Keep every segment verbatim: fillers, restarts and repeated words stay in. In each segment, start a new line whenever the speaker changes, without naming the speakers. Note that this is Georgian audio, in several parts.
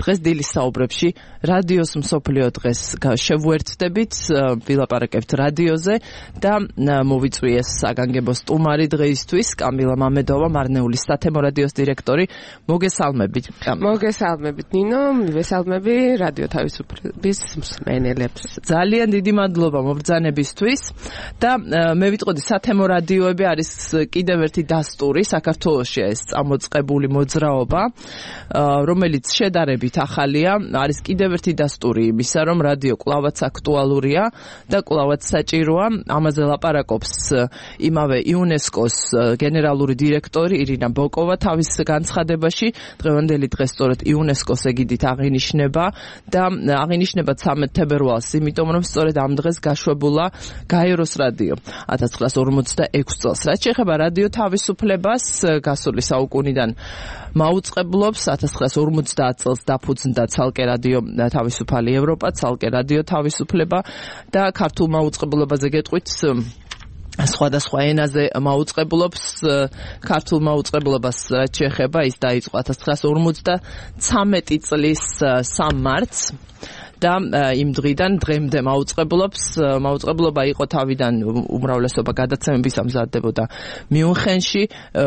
დღეს დილის საუბრებში რადიოს მსოფლიო დღეს შევუერთდებით, ვილაპარაკებთ რადიოზე და მოვიწვიეს საგანგებო სტუმარი დღეისთვის კამილა მამედოვა, მარნეულის სათემო რადიოს დირექტორი. მოგესალმებით.
მოგესალმებით ნინო, მივესალმები რადიო თავისუფლების მსმენელებს.
ძალიან დიდი მადლობა მობრძანებისთვის და მე ვიტყოდი სათემო რადიოები არის კიდევ ერთი დასტური საქართველოში, ეს წამოწყებული მოძრაობა, რომელიც შედარებით ახალია, არის კიდევ ერთი დასტური იმისა, რომ რადიო კვლავაც აქტუალურია და კვლავაც საჭიროა. ამაზე ლაპარაკობს იმავე იუნესკოს გენერალური დირექტორი ირინა ბოკოვა თავის განცხადებაში. დღევანდელი დღე სწორედ იუნესკოს ეგიდით აღინიშნება და აღინიშნება ცამეტ თებერვალს, იმიტომ რომ სწორედ ამ დღეს გაშვებულა გაეროს რადიო ათას ცხრაას ორმოცდაექვსი წელს. რაც შეეხება რადიო თავისუფლებას, გასული საუკუნიდან მაუწყებლობს ათას ცხრაას ორმოცდაათ წელს დაფუძნდა ცალკე რადიო თავისუფალი ევროპა, ცალკე რადიო თავისუფლება და ქართულ მაუწყებლობაზე გეტყვით სხვადასხვა ენაზე მაუწყებლობს. ქართულ მაუწყებლობას რაც შეეხება, ის დაიწყო ათას ცხრაას ორმოცდაცამეტი წლის სამი მარტს და იმ დღიდან დღემდე მაუწყებლობს. მაუწყებლობა იყო თავიდან უმრავლესობა გადაცემების ამზადებოდა მიუნხენში,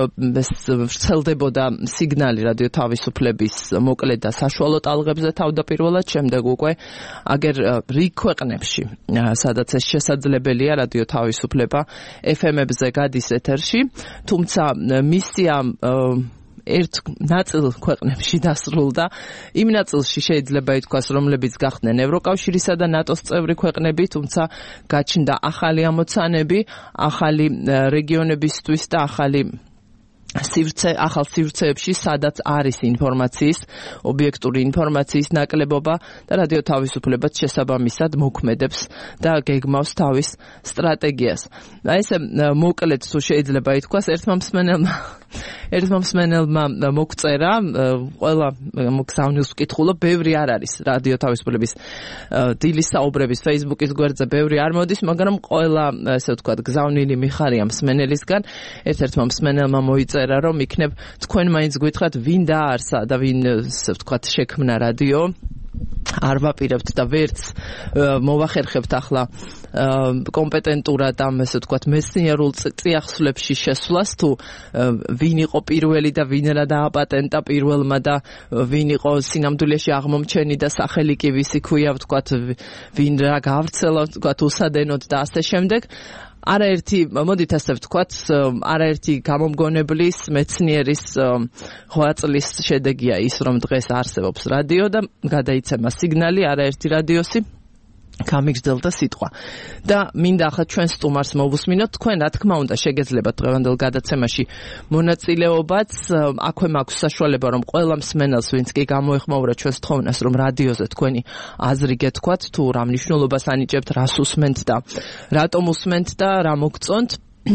ვრცელდებოდა სიგნალი რადიო თავისუფლების მოკლე და საშუალო ტალღებზე თავდაპირველად, შემდეგ უკვე აგერ რიგ ქვეყნებში, სადაც ეს შესაძლებელია რადიო თავისუფლება ეფ ემებზე გადის ეთერში, თუმცა მისია ერთ ნაწილ ქვეყნებში დასრულდა. იმ ნაწილში შეიძლება ითქვას, რომლებიც გახდნენ ევროკავშირისა და ნატოს წევრი ქვეყნები, თუმცა გაჩნდა ახალი ამოცანები, ახალი რეგიონებისთვის და ახალი სივრცე, ახალ სივრცეებში, სადაც არის ინფორმაციის, ობიექტური ინფორმაციის ნაკლებობა და რადიო თავისუფლებაც შესაბამისად მოქმედებს და გეგმავს თავის სტრატეგიას. აი ესე მოკლედ თუ შეიძლება ითქვას, ერთმა მსმენელმა ერთმა მსმენელმა მოგწერა, ყველა მოგზავნილს ვკითხულობ, ბევრი არ არის რადიო თავისუფლების დილის საუბრების Facebook-ის გვერდზე, ბევრი არ მოდის, მაგრამ ყველა, ესე ვთქვათ, გზავნილი მიხარია მსმენელისგან. ერთ-ერთმა მსმენელმა მოიწერა, რომ იქნებ თქვენ მაინც გვითხრათ, ვინ დაარსა და ვინ, ესე ვთქვათ, შექმნა რადიო. არ ვაპირებთ და ვერც მოვახერხებთ ახლა კომპეტენტურად ამ, ესე ვთქვათ, მეცნიერულ წიაღსვლებში შესვლას, თუ ვინ იყო პირველი და ვინ რა დააპატენტა პირველმა და ვინ იყო სინამდვილეში აღმომჩენი და სახელი კი ვისი ქვია, ვთქვათ, ვინ რა გავრცელა, ვთქვათ, უსადენოდ და ასე შემდეგ. არაერთი, მოდით ასე ვთქვათ, არაერთი გამომგონებლის, მეცნიერის ღვაწლის შედეგია ის, რომ დღეს არსებობს რადიო და გადაიცემა სიგნალი, არაერთი რადიოსი გამიგრძელდა სიტყვა. და მინდა ახლა ჩვენ სტუმარს მოვუსმინოთ, თქვენ რა თქმა უნდა შეგეძლებათ დღევანდელ გადაცემაში მონაწილეობაც. აქვე მაქვს საშუალება, რომ ყველა მსმენელს, ვინც კი გამოეხმაურა ჩვენს თხოვნას, რომ რადიოზე თქვენი აზრი გეთქვათ, თუ რა მნიშვნელობას ანიჭებთ, რას უსმენთ და რატომ უსმენთ და რა მოგწონთ.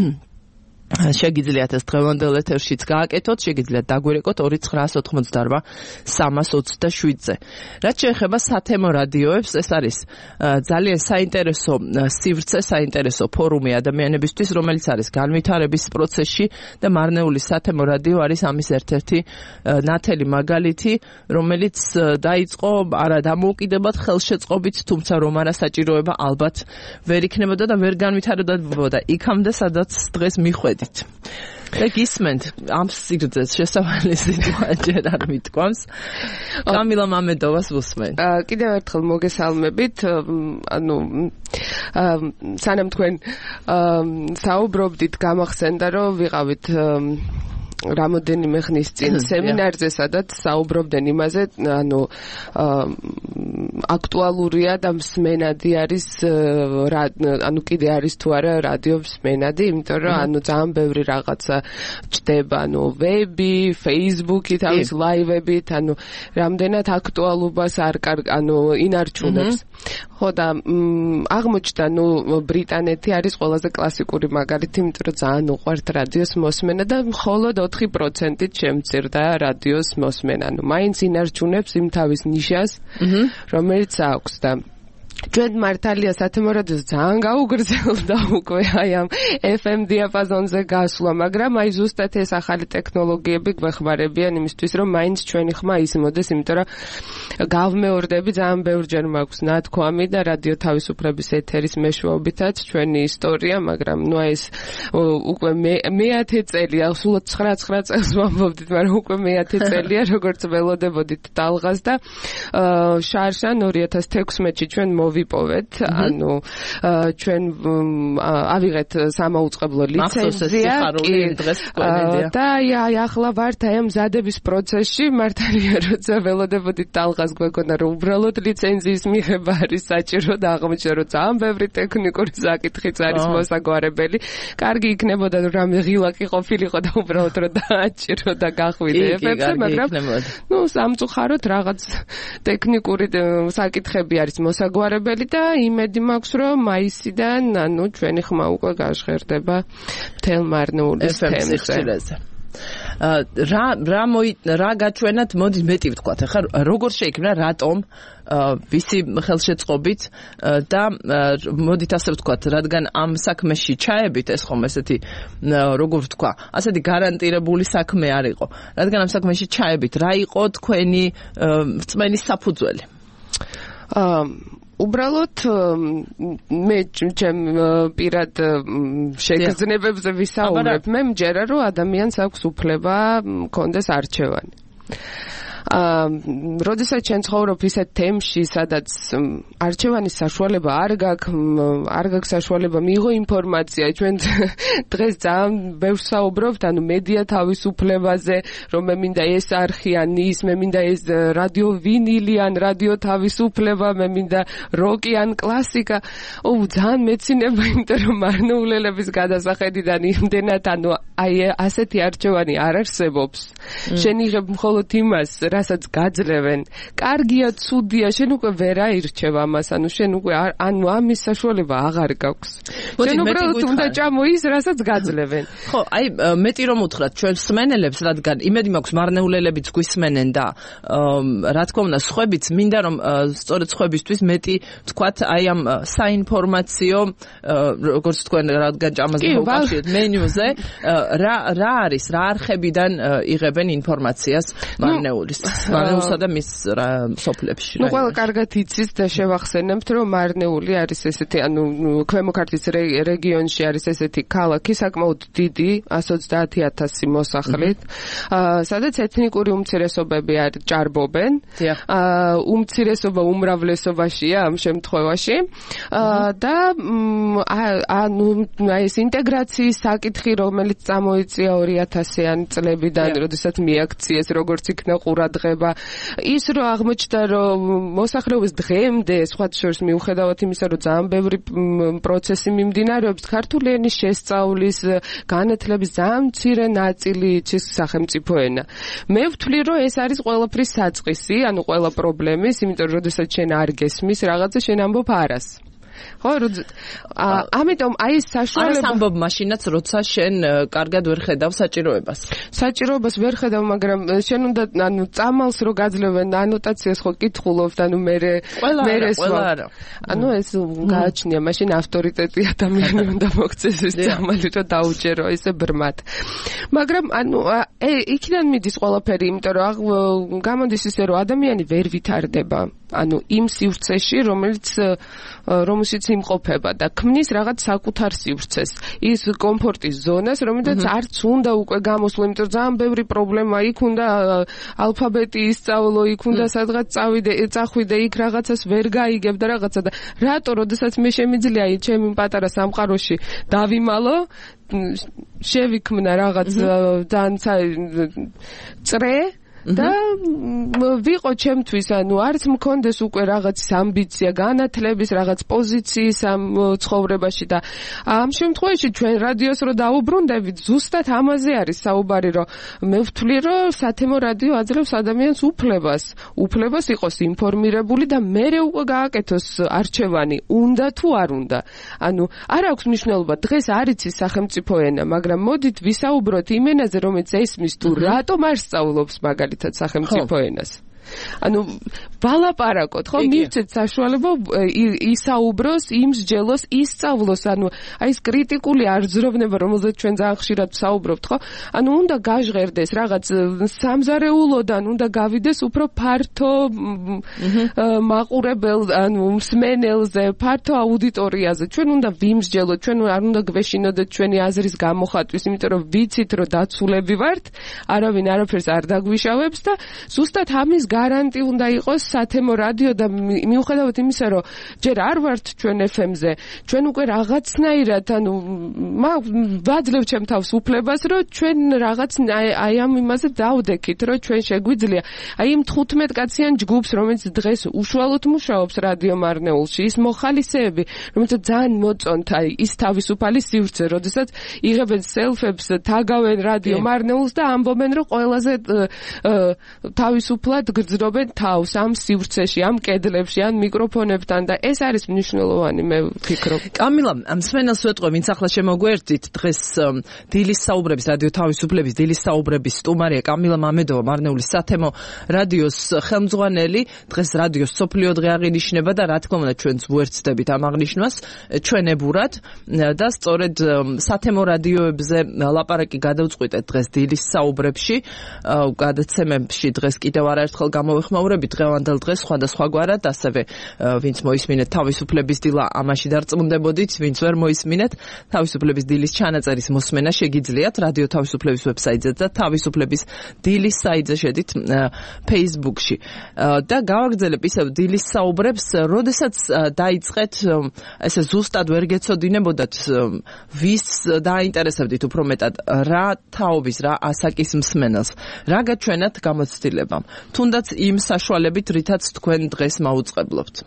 შეგიძლიათ ეს დღევანდელ ეთერშიც გააკეთოთ, შეგიძლიათ დაგვირეკოთ ორი ცხრაას ოთხმოცდაარბა სამას ოცდაშვიდზე. რაც შეეხება სათემო რადიოებს, ეს არის ძალიან საინტერესო სივრცე, საინტერესო ფორუმი ადამიანებისთვის, რომელიც არის განვითარების პროცესში და მარნეულის სათემო რადიო არის ამის ერთ-ერთი ნათელი მაგალითი, რომელიც დაიწყო არა დამოუკიდებლად ხელშეწყობით, თუმცა რომ არა საჭიროება ალბათ ვერ იქნებოდა და ვერ განვითარებოდა იქამდე, სადაც დღეს მიხვედით. და გისმენთ ამ სიგრძეს შესავალი სიტყვა ჯერ არ მიტყვამს. კამილა მამედოვას ვუსმენთ.
კიდევ ერთხელ მოგესალმებით. ანუ სანამ თქვენ საუბრობდით, გამახსენდა, რომ ვიყავით რამოდენიმე ხნის წინ სემინარზე, სადაც საუბრობდნენ იმაზე, ანუ აქტუალურია და მსმენადი არის, ანუ კიდე არის თუ არა რადიო მსმენადი, იმიტომ რომ ანუ ძალიან ბევრი რაღაცა ჩდება, ანუ ვები, Facebook-ი, თავის ლაივებით, ანუ რამდენად აქტუალობას არ ანუ ინარჩუნებს. ხო და აღმოჩნდა, ნუ ბრიტანეთი არის ყველაზე კლასიკური მაგალითი, იმიტომ რომ ძალიან უყვართ რადიოს მოსმენა და მხოლოდ ოთხი პროცენტით შემცირდა რადიოს მოსმენა. ნუ მაინც ინარჩუნებს იმ თავის ნიშას, რომელიც აქვს და ჩვენ მართალია სათემო რადიოს ძალიან გაუგრძელდა უკვე აი ამ ეფ ემ დიაპაზონზე გასვლა, მაგრამ აი ზუსტად ეს ახალი ტექნოლოგიები გვეხმარებიან იმისთვის, რომ მაინც ჩვენი ხმა ისმოდეს, იმიტომ რომ გავმეორდები ძალიან ბევრჯერ მაქვს ნათქვამი და რადიო თავისუფლების ეთერის მეშვეობითაც ჩვენი ისტორია, მაგრამ ნუ ეს უკვე მეათე წელია, სულ ცხრა ცხრა წელს ვამბობდით, მაგრამ უკვე მეათე წელია, როგორც ველოდებოდით ტალღას და შარშან ორი ათას თექვსმეტში ჩვენ მოვიპოვეთ, ანუ ჩვენ ავიღეთ სამაუწყებლო ლიცენზია და აი ახლა ვართ აი ამ მზადების პროცესში, მართალია როცა ველოდებოდით ტალღას გვეკონა რომ უბრალოდ ლიცენზიის მიღება არის საჭირო და აღმოჩნდა რომ ძალიან ბევრი ტექნიკური საკითხიც არის მოსაგვარებელი. კარგი იქნებოდა რომ რამე ღილაკი ყოფილიყო და უბრალოდ რომ დააჭირო და გახვიდე ეფებზე, მაგრამ ნუ სამწუხაროდ რაღაც ტექნიკური საკითხები არის მოსაგვარებელი და იმედი მაქვს რომ მაისიდან ანუ ჩვენი ხმა უკვე გაჟღერდება მთელ მარნეულის თემზე.
რა რა მოი რა გაჩვენათ, მოდი მეტი ვთქვათ, ახლა როგორ შეიქმნა, რატომ, ვისი ხელშეწყობით და მოდით ასე ვთქვათ, რადგან ამ საქმეში ჩაებით, ეს ხომ ესეთი როგორ ვთქვა, ასეთი გარანტირებული საქმე არ იყო, რადგან ამ საქმეში ჩაებით, რა იყო თქვენი რწმენის საფუძველი?
უბრალოდ მე ჩემ პირად შეგრძნებებზე ვისაუბრებ. მე მჯერა რომ ადამიანს აქვს უფლება კონდეს არჩევანი. აა როდესაც ჩვენ ცხოვრობ ისეთ თემში, სადაც არჩევანის საშუალება არ გაქვს, არ გაქვს საშუალება მიიღო ინფორმაცია. ჩვენ დღეს ძალიან ბევრს საუბრობთ, ანუ მედია თავისუფლებაზე, რომ მე მინდა ეს არხი ან ის, მე მინდა ეს რადიო ვინილი ან რადიო თავისუფლება, მე მინდა როკი ან კლასიკა. ო, ძალიან მეცინება, იმიტომ რომ მარნეულელების გადასახედიდან იმდენად, ანუ აი ასეთი არჩევანი არ არსებობს. შენ იღებ მხოლოდ იმას, რასაც გაძლევენ. კარგია, ცუდია, შენ უკვე ვერ აირჩევ ამას, ანუ შენ უკვე ანუ ამის საშუალება აღარ გაქვს. შენ უბრალოდ უნდა ჭამო ის, რასაც გაძლევენ.
ხო, აი მეტი რომ უთხრათ ჩვენ სმენელებს, რადგან იმედი მაქვს მარნეულელებიც გვისმენენ და რა თქმა უნდა, სხვებიც მინდა რომ სწორედ სხვებისთვის მეტი თქვათ აი ამ საინფორმაციო, როგორც თქვენ რადგან ჭამაზე მოვკავშირეთ მენიუზე, რა რა არის, რა არხებიდან იღებენ ინფორმაციას მარნეულის მარნეულსა და მის სოფლებში.
ნუ ყველა კარგად იცის და შევახსენებთ, რომ მარნეული არის ესეთი, ანუ ქვემო ქართლის რეგიონში არის ესეთი ქალაქი, საკმაოდ დიდი, ას ოცდაათი ათასი მოსახლით, სადაც ეთნიკური უმცირესობები არის ჭარბობენ. უმცირესობა უმრავლესობაშია ამ შემთხვევაში. და ანუ ეს ინტეგრაციის საკითხი, რომელიც წამოიწია ორი ათასიანი წლებიდან, როდესაც მიაქციეს როგორც იქნა ყურადღება, ის რომ აღმოჩნდა რომ მოსახლეობის დღემდე სხვა შორის მიუხედავად იმისა რომ ძალიან ბევრი პროცესი მიმდინარეობს, ქართული ენის შესწავლის განათლების ძალიან მცირე ნაწილი იცის სახელმწიფო ენა. მე ვთვლი რომ ეს არის ყველაფრის საწყისი, ანუ ყველა პრობლემის, იმიტომ რომ როდესაც შენ არ გესმის რაღაცა, შენ ამბობ არას. ხო, ამიტომ აი ეს საშუალება
არ ამბობ მაშინაც, როცა შენ კარგად ვერ ხედავ საჭიროებას.
საჭიროებას ვერ ხედავ, მაგრამ შენ უნდა ანუ წამალს რო გაძლევენ ანოტაციას ხო კითხულობთ, ანუ მე მე ეს ანუ ეს გააჩნია, მაშინ ავტორიტეტი ადამიანი უნდა მოქცეს ეს წამალი რომ დაუჯერო ესე ბრმად. მაგრამ ანუ იქიდან მიდის ყველაფერი, იმიტომ რომ გამოდის ისე რომ ადამიანი ვერ ვითარდება. ანუ იმ სივრცეში, რომელიც რომელშიც იმყოფება და ქმნის რაღაც საკუთარ სივრცეს, ის კომფორტის ზონას, რომელსაც არც უნდა უკვე გამოსვლა, იმიტომ რომ ძალიან ბევრი პრობლემა, იქ უნდა ალფაბეტი ისწავლო, იქ უნდა სადღაც წავიდე, წახვიდე, იქ რაღაცას ვერ გაიგებ და რაღაცა და რატო, როდესაც მე შემიძლია აი ჩემი პატარა სამყაროში დავიმალო, შევიქმნა რაღაც ძალიან წრე და ვიყო ჩემთვის, ანუ არც მქონდეს უკვე რაღაც ამბიცია, განათლების რაღაც პოზიციის ამ ცხოვრებაში და ამ შემთხვევაში ჩვენ რადიოს რო დაუბრუნდებით, ზუსტად ამაზე არის საუბარი, რომ მე ვთვლი, რომ სათემო რადიო აძლევს ადამიანს უფლებას, უფლებას იყოს ინფორმირებული და მერე უკვე გააკეთოს არჩევანი, უნდა თუ არ უნდა. ანუ არ აქვს მნიშვნელობა, დღეს არ იცის სახელმწიფო ენა, მაგრამ მოდით ვისაუბროთ იმ ენაზე, რომელიც ესმის თუ რატომ არ სწავლობს მაგალითად სახელმწიფო ენას. ანუ ვალაპარაკოთ, ხო, მივცეთ საშუალება ისაუბროს, იმსჯელოს, ისწავლოს, ანუ აი ეს კრიტიკული არძროვნება, რომელზეც ჩვენ ძალიან ხშირად ვსაუბრობთ, ხო? ანუ უნდა გაჟღერდეს რაღაც სამზარეულოდან, უნდა გავიდეს უფრო ფართო მაყურებელ, ანუ მსმენელზე, ფართო აუდიტორიაზე. ჩვენ უნდა ვიმსჯელოთ, ჩვენ არ უნდა გვეშინოდეთ ჩვენი აზრის გამოხატვის, იმიტომ რომ ვიცით, რომ დაცულები ვართ, არავინ არაფერს არ დაგვიშავებს და ზუსტად ამის გარანტი უნდა იყოს სათემო რადიო და მიუხედავად იმისა, რომ ჯერ არ ვართ ჩვენ ეფ ემ-ზე, ჩვენ უკვე რაღაცნაირად, ანუ ვაძლევ ჩემ თავს უფლებას, რომ ჩვენ რაღაც აი ამ იმაზე დავდექით, რომ ჩვენ შეგვიძლია აი იმ თხუთმეტ კაციან ჯგუფს, რომელიც დღეს უშუალოდ მუშაობს რადიო მარნეულში, ის მოხალისეები, რომელიც ძალიან მოწონთ აი ის თავისუფალი სივრცე, როდესაც იღებენ სელფებს, თაგავენ რადიო მარნეულს და ამბობენ, რომ ყველაზე თავისუფლად გრძნობენ თავს ამ სივრცეში, ამ კედლებში, ან მიკროფონებთან და ეს არის მნიშვნელოვანი, მე ვფიქრობ.
კამილა, მსმენელს ვეტყვი, ვინც ახლა შემოგვერთით, დღეს დილის საუბრების, რადიო თავისუფლების დილის საუბრების სტუმარია კამილა მამედოვა, მარნეულის სათემო რადიოს ხელმძღვანელი. დღეს რადიოს სოფლიო დღე აღინიშნება და რა თქმა უნდა ჩვენც ვუერთდებით ამ აღნიშვნას ჩვენებურად და სწორედ სათემო რადიოებზე ლაპარაკი გადავწყვიტეთ დღეს დილის საუბრებში, გადაცემებში დღეს კიდევ არაერთხელ გამოვეხმაურებით დღევანდელ დღეს სხვადასხვაგვარად, ასევე ვინც მოისმინეთ თავისუფლების დილა, ამაში დარწმუნდებოდით, ვინც ვერ მოისმინეთ თავისუფლების დილის ჩანაწერის მოსმენა შეგიძლიათ რადიო თავისუფლების ვებსაიტზე და თავისუფლების დილის საიტზე შედით Facebook-ში. და გავაგრძელებ ისევ დილის საუბრებს, როდესაც დაიწყეთ ესე ზუსტად ვერ გეცოდინებოდათ ვის დაინტერესებდით უფრო მეტად, რა თაობის, რა ასაკის მსმენელს, რა გაჩვენათ გამოცდილებამ, თუნდაც იმ საშუალებით, რითაც თქვენ დღეს მაუწყებლობთ.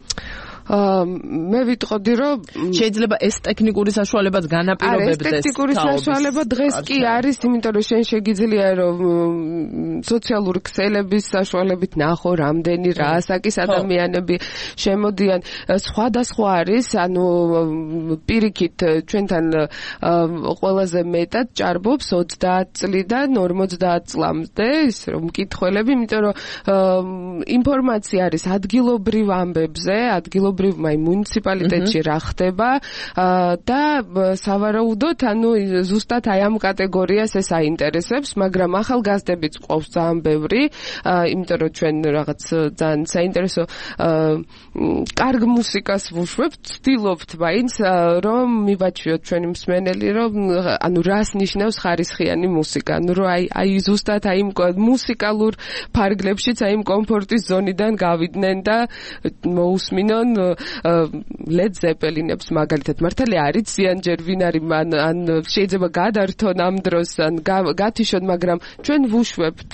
მე ვიტყოდი, რომ
შეიძლება ეს ტექნიკური საშუალებაც განაპირობებდეს.
ეს ტექნიკური საშუალება დღეს კი არის, იმიტომ რომ შენ შეგიძლია რომ სოციალური ქსელების საშუალებით ნახო, რამდენი რა ასაკის ადამიანები შემოდიან. სხვადასხვა არის, ანუ პირიქით ჩვენთან ყველაზე მეტად ჭარბობს ოცდაათ წლიდან ორმოცდაათ წლამდე, ის რომ მკითხველები, იმიტომ რომ ინფორმაცია არის ადგილობრივ ამბებზე, ადგილობრივ აი მუნიციპალიტეტში რა ხდება და სავარაუდოდ ანუ ზუსტად აი ამ კატეგორიას ეს აინტერესებს, მაგრამ ახალგაზრდებიც ყავს ძალიან ბევრი, იმიტომ რომ ჩვენ რაღაც ძალიან საინტერესო კარგ მუსიკას ვუშვებთ, ვცდილობთ მაინც რომ მივაჩვიოთ ჩვენი მსმენელი, რომ ანუ რას ნიშნავს ხარისხიანი მუსიკა, ანუ რომ აი აი ზუსტად აი მუსიკალურ ფარგლებშიც აი იმ კომფორტის ზონიდან გავიდნენ და მოусმინონ Led Zeppelin-ებს მაგალითად მართალია არიციან ჯერ ვინ არის მან ან შეიძლება გადართონ ამ დროს ან გათიშონ, მაგრამ ჩვენ ვუშვებთ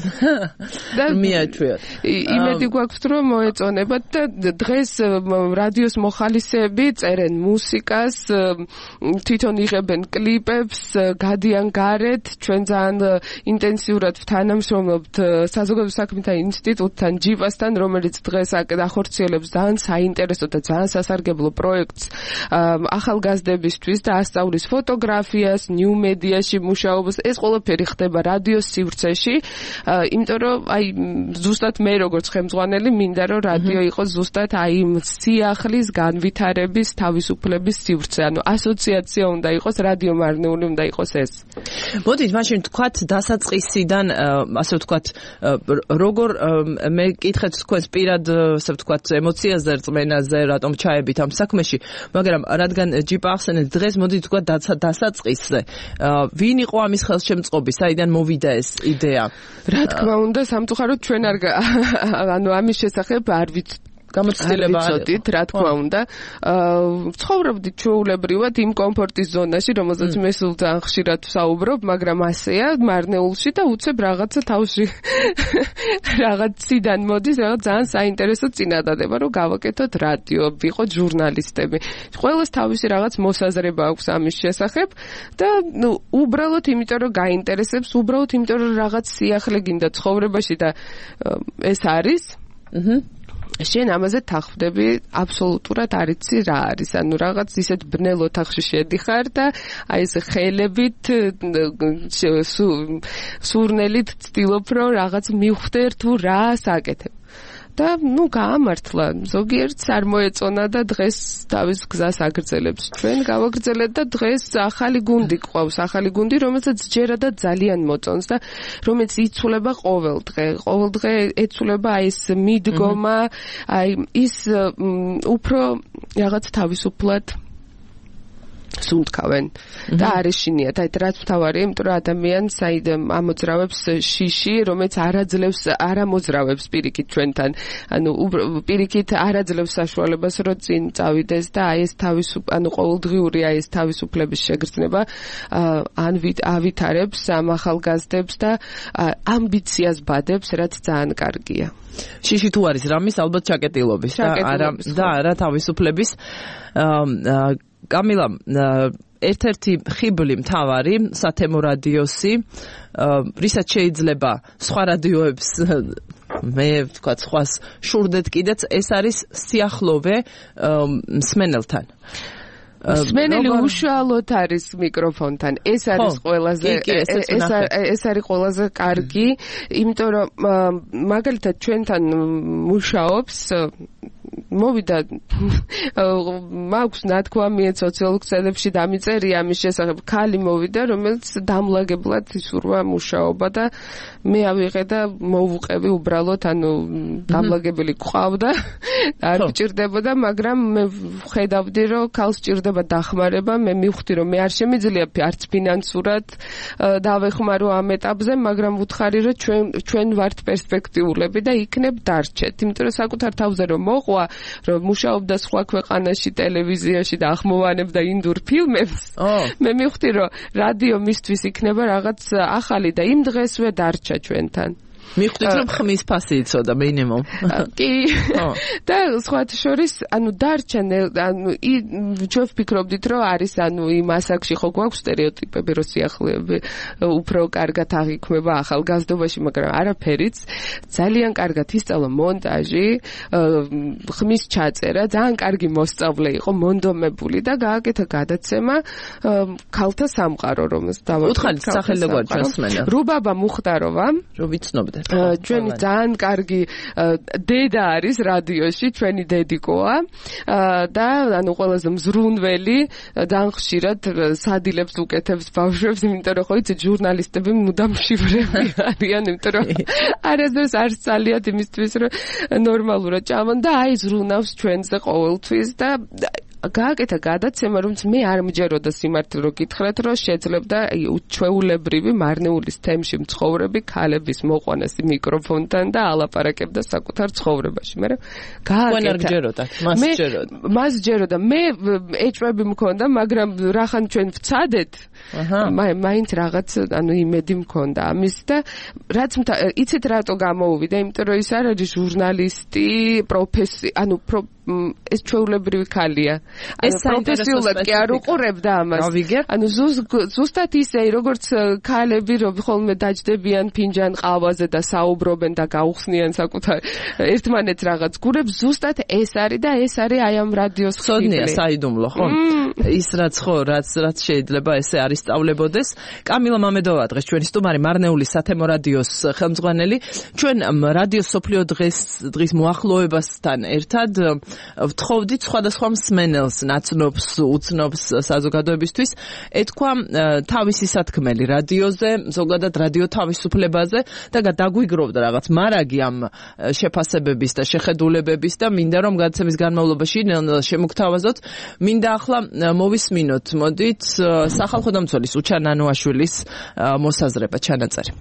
და მიაჩვიოთ. იმედი გვაქვს რომ მოეწონებათ და დღეს რადიოს მოხალისეები წერენ მუსიკას, თვითონ იღებენ კლიპებს, გადიან გარეთ, ჩვენ ძალიან ინტენსიურად თანამშრომლობთ საზოგადო საქმეთა ინსტიტუტთან, ჯიპასთან, რომელიც დღეს ახორციელებს ძალიან საინტერესო და ძალიან სასარგებლო პროექტს ახალგაზრდებისთვის და ასწავლის ფოტოგრაფიას, ნიუ მედიაში მუშაობას. ეს ყველაფერი ხდება რადიოს სივრცეში, იმიტომ რომ აი ზუსტად მე როგორც ხელმძღვანელი მინდა რომ რადიო იყოს ზუსტად აი იმ სიახლის განვითარების თავისუფლების სივრცე, ანუ ასოციაცია უნდა იყოს, რადიო მარნეული უნდა იყოს ეს.
მოდით მაშინ თქვათ დასაწყისიდან, ასე ვთქვათ, როგორ მე კითხეთ თქვენს პირად, ასე ვთქვათ, ემოციაზე, რწმენაზე, რატომ ჩაებით ამ საქმეში, მაგრამ რადგან ჯიპა ახსენეთ დღეს, მოდით თქვათ დასაწყისზე. ვინ იყო ამის ხელშემწყობი, საიდან მოვიდა ეს იდეა?
რა თქმა უნდა, სამწუხაროდ ჩვენ არ ანუ ამის შესახებ არ ვიცით გამოცდილება არის, რა თქმა უნდა. ცხოვრობდით ჩვეულებრივად იმ კომფორტის ზონაში, რომელზეც მე სულ ძალიან ხშირად ვსაუბრობ, მაგრამ ასეა მარნეულში და უცებ რაღაცა თავში რაღაც ციდან მოდის, რაღაც ძალიან საინტერესო წინადადება, რომ გავაკეთოთ რადიო, ვიყოთ ჟურნალისტები. ყველას თავისი რაღაც მოსაზრება აქვს ამის შესახებ და ნუ უბრალოდ იმიტომ რომ გაინტერესებს, უბრალოდ იმიტომ რომ რაღაც სიახლე გინდა ცხოვრებაში და ეს არის. აჰა შენ ამაზე თანხმდები აბსოლუტურად არ იცი რა არის ანუ რაღაც ისეთ ბნელ ოთახში შედიხარ და აი ეს ხელებით სურნელით ცდილობ რომ რაღაც მივხვდე თუ რა საკეთებ და ნუ გაამართლა ზოგიერთს არ მოეწონა და დღეს თავის გზას აგრძელებს ჩვენ გავაგრძელეთ და დღეს ახალი გუნდი ყავს ახალი გუნდი რომელსაც ჯერადა ძალიან მოწონს და რომელიც იცვლება ყოველ დღე ყოველ დღე ეცვლება აი ეს მიდგომა აი ის უფრო რაღაც თავისუფლად სუნთქავენ და არ ეშინიათ აი რაც მთავარია იმიტომ რომ ადამიანს აი ამოძრავებს შიში რომელიც არაძლევს არამოძრავებს პირიქით ჩვენთან ანუ პირიქით არაძლევს საშუალებას რომ წინ წავიდეს და აი ეს თავისუფ ანუ ყოველდღიური აი ეს თავისუფლების შეგრძნება ან ავითარებს ამ ახალგაზრდებს და ამბიციას ბადებს რაც ძალიან კარგია
შიში თუ არის რამის ალბათ ჩაკეტილობის და არა და არა თავისუფლების კამილა ერთ-ერთი ხიბლი მთავარი სათემო რადიოსი რისაც შეიძლება სხვა რადიოებს მე ვთქვა სხვას შურდეთ კიდეც ეს არის სიახლოვე მსმენელთან
მსმენელი უშუალოდ არის მიკროფონთან ეს არის ყველაზე ეს არის ყველაზე კარგი იმიტომ რომ მაგალითად ჩვენთან მუშაობს მოვიდა მაქვს ნათქვამი სოციალურ ქსელებში დამიწერია ამის შესახებ ქალი მოვიდა რომელიც დამლაგებლად ისურვა მუშაობა და მე ავიღე და მოვუყევი უბრალოდ ანუ დამლაგებელი ყავდა არ გჭირდებოდა მაგრამ მე ხედავდი რომ ქალს ჭირდება დახმარება მე მივხვდი რომ მე არ შემიძლია არც ფინანსურად დავეხმარო ამ ეტაპზე მაგრამ ვუთხარი რომ ჩვენ ჩვენ ვართ პერსპექტიულები და იქნებ დარჩეთ იმიტომ რომ საკუთარ თავზე რომ მოყვა რომ მუშაობდა სხვა ქვეყანაში ტელევიზიაში და ახმოვანებდა ინდურ ფილმებს მე მივხვდი რომ რადიო მისთვის იქნება რაღაც ახალი და იმ დღესვე დარჩა ჩვენთან
მივხვდით რომ ხმის ფასი იცოდა მინიმუმ
კი და სხვათა შორის ანუ დარჩა ანუ ჩვენ ვფიქრობდით რომ არის ანუ იმ ასაკში ხო გვაქვს სტერეოტიპები რომ სიახლეები უფრო კარგად აღიქმება ახალგაზრდობაში მაგრამ არაფერიც ძალიან კარგად ისწავლა მონტაჟი ხმის ჩაწერა ძალიან კარგი მოსწავლე იყო მონდომებული და გააკეთა გადაცემა ქალთა სამყარო რომელს დავაკეთე
უთხარით სახელმწიფო ჩვენსმენა
რუბაბა მუხტაროვა
რომ ვიცნობდე
ჩვენი ძალიან კარგი დედა არის რადიოში, ჩვენი დედიკოა და ანუ ყველაზე მზრუნველი, ძალიან ხშირად სადილებს უკეთებს ბავშვებს, იმიტომ რომ ხო იცი ჟურნალისტები მუდამ შივრები არიან, იმიტომ რომ არასდროს არ სწალიათ იმისთვის, რომ ნორმალურად ჭამონ და აი ზრუნავს ჩვენზე ყოველთვის და გააკეთა გადაცემა, რომელიც მე არ მჯეროდა სიმართლე რომ გითხრათ, რომ შეძლებდა უჩვეულებრივი მარნეულის თემში მცხოვრები ქალების მოყვანას მიკროფონთან და ალაპარაკებდა საკუთარ ცხოვრებაში. მე
გააკეთა. არ გჯეროდა, მას ჯეროდა.
მას ჯეროდა. მე ეჭვები მქონდა, მაგრამ რახან ჩვენ ვცადეთ. აჰა. მაინც რაღაც ანუ იმედი მქონდა ამის და რაც იცით რატო გამოუვიდა, იმიტომ რომ ის არ არის ჟურნალისტი, პროფესი, ანუ ეს ჩვეულებრივი ქალია.
ეს
პროფესიულად კი არ უყურებდა ამას. ანუ ზუსტად ისე, როგორც ქალები რომ ხოლმე დაჯდებიან ფინჯან ყავაზე და საუბრობენ და გაუხსნიან საკუთარ ერთმანეთს რაღაც გურებს, ზუსტად ეს არის და ეს არის აი ამ რადიოს ხიბლი.
სოდნია საიდუმლო, ხო? ის რაც ხო, რაც რაც შეიძლება ესე არის სწავლებოდეს. კამილა მამედოვა დღეს ჩვენი სტუმარი მარნეულის სათემო რადიოს ხელმძღვანელი. ჩვენ რადიო სოფლიო დღეს დღის მოახლოებასთან ერთად ვთხოვდით სხვადასხვა მსმენელს, ნაცნობს, უცნობს საზოგადოებისთვის ეთქვა თავისი სათქმელი რადიოზე, ზოგადად რადიო თავისუფლებაზე და დაგვიგროვდა რაღაც მარაგი ამ შეფასებების და შეხედულებების და მინდა რომ გადაცემის განმავლობაში შემოგთავაზოთ. მინდა ახლა მოვისმინოთ, მოდით, სახალხო დამცველის უჩან ანუაშვილის მოსაზრება ჩანაწერი.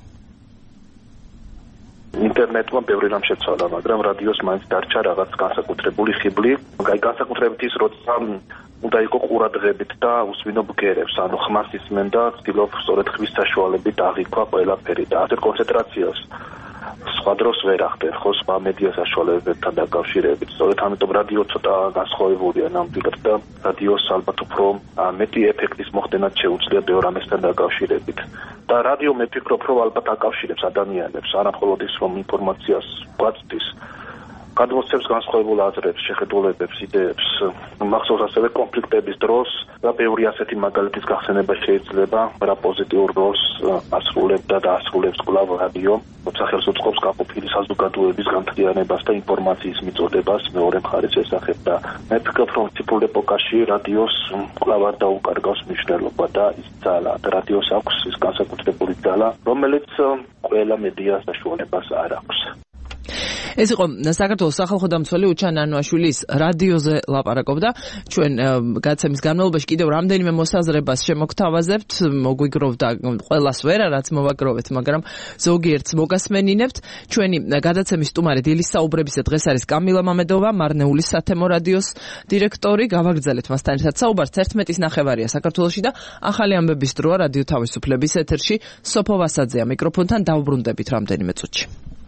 ინტერნეტმა ბევრი რამ შეცვალა, მაგრამ რადიოს მაინც დარჩა რაღაც განსაკუთრებული ხიბლი. აი განსაკუთრებით ის, როცა უნდა იყო ყურადღებით და უსვინო ბგერებს, ანუ ხმას ისმენ და ცდილობ სწორედ ხმის საშუალებით აღიქვა ყველაფერი და ასეთ კონცენტრაციას სხვა დროს ვერ ახდენ, ხო, სხვა მედია საშუალებებთან დაკავშირებით. სწორედ ამიტომ რადიო ცოტა განსხვავებულია ნამდვილად და რადიოს ალბათ უფრო მეტი ეფექტის მოხდენად შეუძლია ბევრ ამასთან დაკავშირებით. და რადიო მე ვფიქრობ, რომ ალბათ აკავშირებს ადამიანებს, არა მხოლოდ ის, რომ ინფორმაციას გვაწვდის, გადმოსცემს განსხვავებულ აზრებს, შეხედულებებს, იდეებს. მახსოვს ასევე კონფლიქტების დროს და ბევრი ასეთი მაგალითის გახსენება შეიძლება, რა პოზიტიურ როლს ასრულებდა და ასრულებს კვლავ რადიო, სახელს უწყობს გაყოფილი საზოგადოების განთლიანებას და ინფორმაციის მიწოდებას მეორე მხარის შესახებ და მე ვფიქრობ, რომ ციფრულ ეპოქაში რადიოს კვლავ არ დაუკარგავს მნიშვნელობა და ის ძალა, რადიოს აქვს ის განსაკუთრებული ძალა, რომელიც ყველა მედიას საშუალებას არ აქვს.
ეს იყო საქართველოს სახალხო დამცველი უჩან ანუაშვილის რადიოზე ლაპარაკობდა. ჩვენ გაცემის განმავლობაში კიდევ რამდენიმე მოსაზრებას შემოგთავაზებთ, მოგვიგროვდა ყველას ვერა, რაც მოვაგროვეთ, მაგრამ ზოგიერთს მოგასმენინებთ. ჩვენი გადაცემის სტუმარი დილის საუბრებისა დღეს არის კამილა მამედოვა, მარნეულის სათემო რადიოს დირექტორი. გავაგრძელეთ მასთან ერთად საუბარს. ერთმეტის ნახევარია საქართველოში და ახალი ამბების დროა რადიო თავისუფლების ეთერში. სოფო ვასაძეა მიკროფონთან, დავბრუნდებით რამდენიმე წუთში.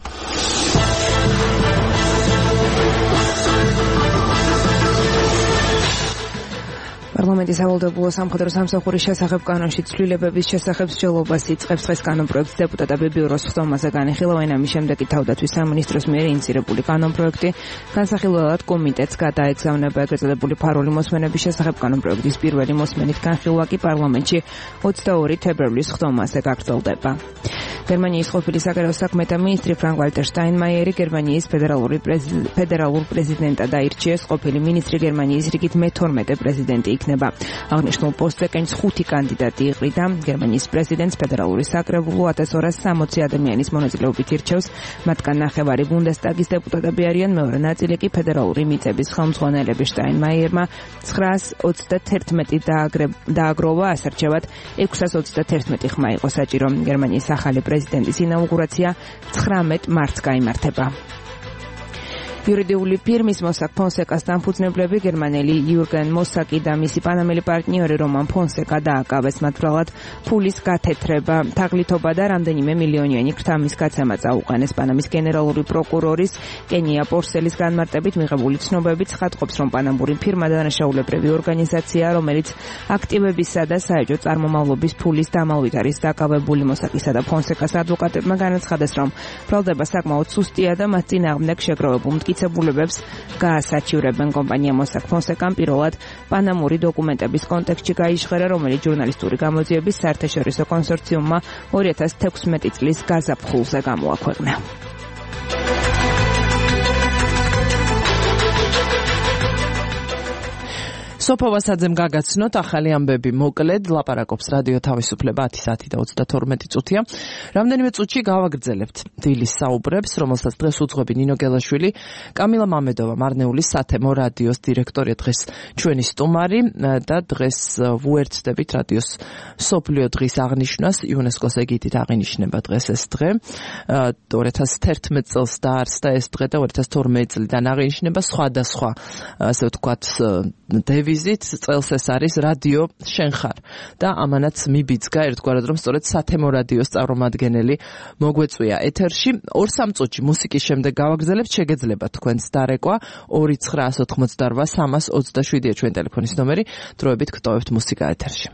პარლამენტის სავალდებულო სამხედრო სამსახურის შესახებ კანონში ცვლილებების შესახებ მსჯელობას იწყებს დღეს კანონპროექტს დეპუტატები ბიუროს ხდომაზე განიხილავენ. ამის შემდეგ თავდაცვის სამინისტროს მიერ ინიციირებული კანონპროექტი განსახილველად კომიტეტს გადაეგზავნება. ეგრეთ წოდებული ფარული მოსმენების შესახებ კანონპროექტის პირველი მოსმენით განხილვა კი პარლამენტში ოცდაორი თებერვლის ხდომაზე გაგრძელდება. გერმანიის ყოფილი საგარეო საქმეთა მინისტრი ფრანკ-ვალტერ შტაინმაიერი გერმანიის ფედერალური ფედერალურ პრეზიდენტად აირჩიეს. ყოფილი მინისტრი გერმანიის რიგით მეთორმეტე პრეზიდენტი იქნება. აღნიშნულ პოსტზე კენჭს ხუთი კანდიდატი იყრიდა. გერმანიის პრეზიდენტს ფედერალური საკრებულო ათას ორას სამოცი ადამიანის მონაწილეობით ირჩევს. მათგან ნახევარი ბუნდესტაგის დეპუტატები არიან, მეორე ნაწილი კი ფედერალური მიწების ხელმძღვანელები. შტაინმაიერმა ცხრაას ოცდათერთმეტი დააგროვა, ასარჩევად ექვსას ოცდათერთმეტი ხმა იყო საჭირო. გერმანიის ახალი პრეზიდენტის ინაუგურაცია ცხრამეტ მარტს გაიმართება. იურიდიული ფირმის მოსაკ ფონსეკას დამფუძნებლები გერმანელი იურგენ მოსაკი და მისი პანამელი პარტნიორი რომან ფონსეკა დააკავეს. მათ ბრალად ფულის გათეთრება, თაღლითობა და რამდენიმე მილიონიანი ქრთამის გაცემა წაუყენეს. პანამის გენერალური პროკურორის კენია პორსელის განმარტებით მიღებული ცნობებით ხატყობს, რომ პანამური ფირმა დანაშაულებრივი ორგანიზაცია, რომელიც აქტივებისა და საეჭვო წარმომავლობის ფულის დამალვით არის დაკავებული. მოსაკისა და ფონსეკას ადვოკატებმა განაცხადეს, რომ ბრალდება საკმაოდ სუსტია და მათ წინააღმდეგ შეგროვებულ მტკიცებულებებს გაასაჩივრებენ. კომპანია მოსაკ ფონსეკამ პირველად პანამური დოკუმენტების კონტექსტში გაიჟღერა, რომელიც ჟურნალისტური გამოძიების საერთაშორისო კონსორციუმმა ორი ათას თექვსმეტი წლის გაზაფხულზე გამოაქვეყნა. სოფო ვასაძემ გაგაცნოთ ახალი ამბები მოკლედ. ლაპარაკობს რადიო თავისუფლება ათი საათი და ოცდათორმეტი წუთია. რამდენიმე წუთში გავაგრძელებთ დილის საუბრებს, რომელსაც დღეს უძღვები ნინო გელაშვილი. კამილა მამედოვა, მარნეულის სათემო რადიოს დირექტორი, დღეს ჩვენი სტუმარი და დღეს ვუერთდებით რადიოს მსოფლიო დღის აღნიშვნას. იუნესკოს ეგიდით აღინიშნება დღეს ეს დღე. ორი ათას თერთმეტ წელს დაარსდა ეს დღე და ორი ათას თორმეტი წლიდან აღინიშნება. სხვადასხვა ასე ვთქვათ დევიზით წელს ეს არის რადიო შენ ხარ და ამანაც მიბიძგა ერთგვარად, რომ სწორედ სათემო რადიოს წარმომადგენელი მოგვეწვია ეთერში. ორ სამ წუთში მუსიკის შემდეგ გავაგრძელებთ, შეგეძლება თქვენს დარეკვა. ორი ცხრაას ოთხმოცდარვა სამას ოცდაშვიდია ჩვენ ტელეფონის ნომერი. დროებით გტოვებთ მუსიკა ეთერში.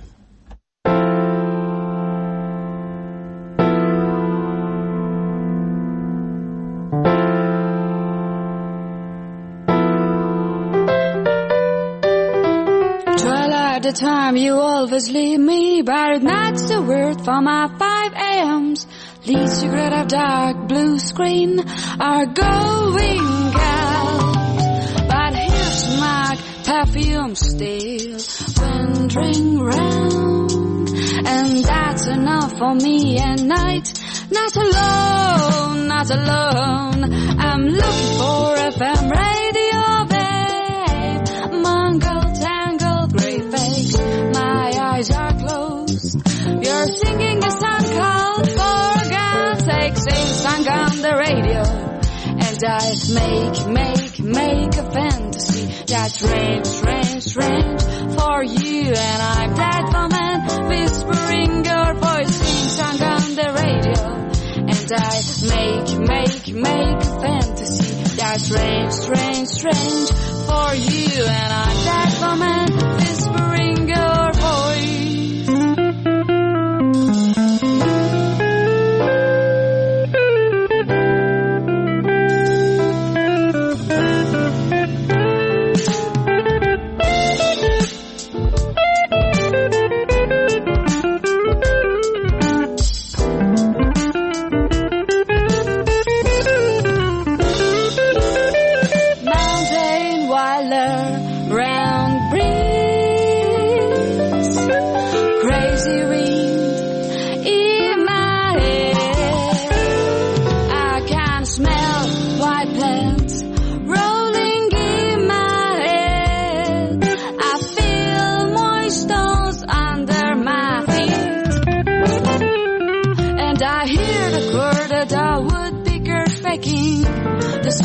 The time you always leave me, but that's the word for my five a.m.s. Lead cigarette of dark blue screen are going out, but here's my perfume still wandering round, and that's enough for me at night. Not alone, not alone. I'm looking for F M radio, babe. Mongol tangle grey face. My eyes are closed. You're singing a song called For God's Sake. Sing song on the radio, and I make, make, make a fantasy that's strange, strange, strange for you. And I'm that woman whispering your voice. Sing song on the radio, and I make, make, make a fantasy that's strange, strange, strange for you. And I'm that woman whispering your voice.